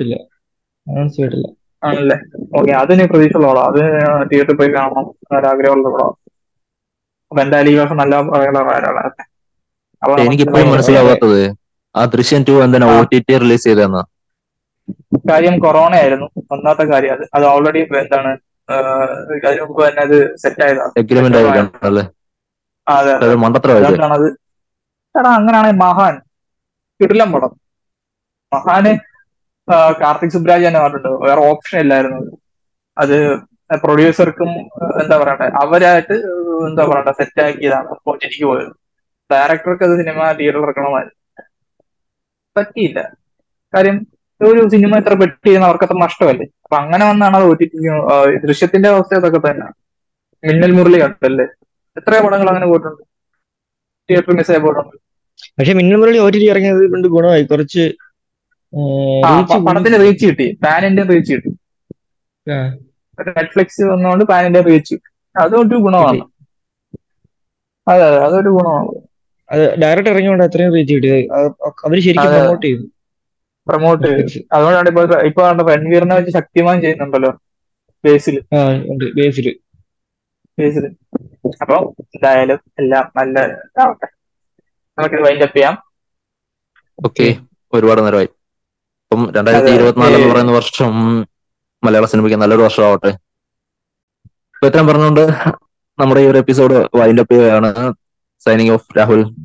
ആണല്ലേ? ഓക്കെ, അതിന് പ്രതീക്ഷയുള്ള അത് തിയേറ്ററിൽ പോയി കാണണം ഒരാഗ്രഹമുള്ള പടം. അപ്പൊ എന്തായാലും ഈ വർഷം നല്ല എനിക്കിപ്പോഴും മനസ്സിലാവാത്തത് ആ ദൃശ്യം ടു എന്തിനാ ഒ ടി ടി റിലീസ് ചെയ്തെന്ന കാര്യം. കൊറോണ ആയിരുന്നു ഒന്നാമത്തെ കാര്യം. അത് അത് ഓൾറെഡി എന്താണ് അതിന് മുമ്പ് തന്നെ അത് സെറ്റ് ആയതാണ്. എഗ്രിമെന്റ് ആയിട്ടാണല്ലേ? അതെ, അതുകൊണ്ടാണത്. എടാ അങ്ങനെയാണെങ്കിൽ മഹാൻ കിടിലം പടം. മഹാന് കാർത്തിക് സുബ്രാജ് തന്നെ പറഞ്ഞിട്ടുണ്ട്, വേറെ ഓപ്ഷൻ ഇല്ലായിരുന്നു. അത് പ്രൊഡ്യൂസർക്കും എന്താ പറയട്ടെ അവരായിട്ട് എന്താ പറയട്ടെ സെറ്റ് ആക്കിയതാണ്. അപ്പോൾ എനിക്ക് പോയത് ഡയറക്ടർക്ക് അത് സിനിമ തിയേറ്ററിൽ ഇറക്കണമായിരുന്നു, പറ്റിയില്ല. കാര്യം ഒരു സിനിമ എത്ര പെട്ട് ചെയ്യുന്ന അവർക്കത്ര നഷ്ടമല്ലേ. അപ്പൊ അങ്ങനെ വന്നാണ് അത് ഒറ്റിപ്പിക്കുന്നത്. ദൃശ്യത്തിന്റെ അവസ്ഥ അതൊക്കെ തന്നെ. മിന്നൽ മുരളി കണ്ടല്ലേ, എത്രയോ പടങ്ങൾ അങ്ങനെ പോയിട്ടുണ്ട്, തിയേറ്റർ മിസ് ആയി പോയിട്ടുണ്ട്. പക്ഷെ Minnal Murali O T T ഇറങ്ങിയത് കൊണ്ട് ഗുണമായി. കുറച്ച് പടത്തിന് റീച്ച് കിട്ടി, പാൻ ഇന്ത്യൻ റീച്ച് കിട്ടി. നെറ്റ്ഫ്ലിക്സ് വന്നുകൊണ്ട് പാൻ ഇന്ത്യൻ റീച്ച് കിട്ടി. അതൊരു ഗുണമാണ്. അതെ അതെ അതൊരു ഗുണമാണ്. അത് ഡയറക്റ്റ് ഇറങ്ങിയോണ്ട് അത്രയും റീച്ച് കിട്ടി. അവര് ശരിക്കും പ്രൊമോട്ട് ചെയ്തു പ്രൊമോട്ട് ചെയ്തു അതുകൊണ്ടാണ് ഇപ്പൊ ഇപ്പൊ രൺവീറിനെ വെച്ച് ശക്തിമാൻ ചെയ്യുന്നുണ്ടല്ലോ ബേസിൽ ബേസിൽ ബേസിൽ അപ്പൊ എന്തായാലും എല്ലാം നല്ല ആവട്ടെ. നമുക്കിത് വൈൻഡ് അപ്പ് ചെയ്യാം. ഓക്കെ, ഒരുപാട് നേരമായി. ഇപ്പം രണ്ടായിരത്തി ഇരുപത്തിനാല് എന്ന് പറയുന്ന വർഷം മലയാള സിനിമയ്ക്ക് നല്ലൊരു വർഷമാവട്ടെ. ഇപ്പൊ ഇത്രയും പറഞ്ഞുകൊണ്ട് നമ്മുടെ ഈ ഒരു എപ്പിസോഡ് വൈൻഡ് അപ്പ് ചെയ്യുകയാണ്. Signing off Rahul.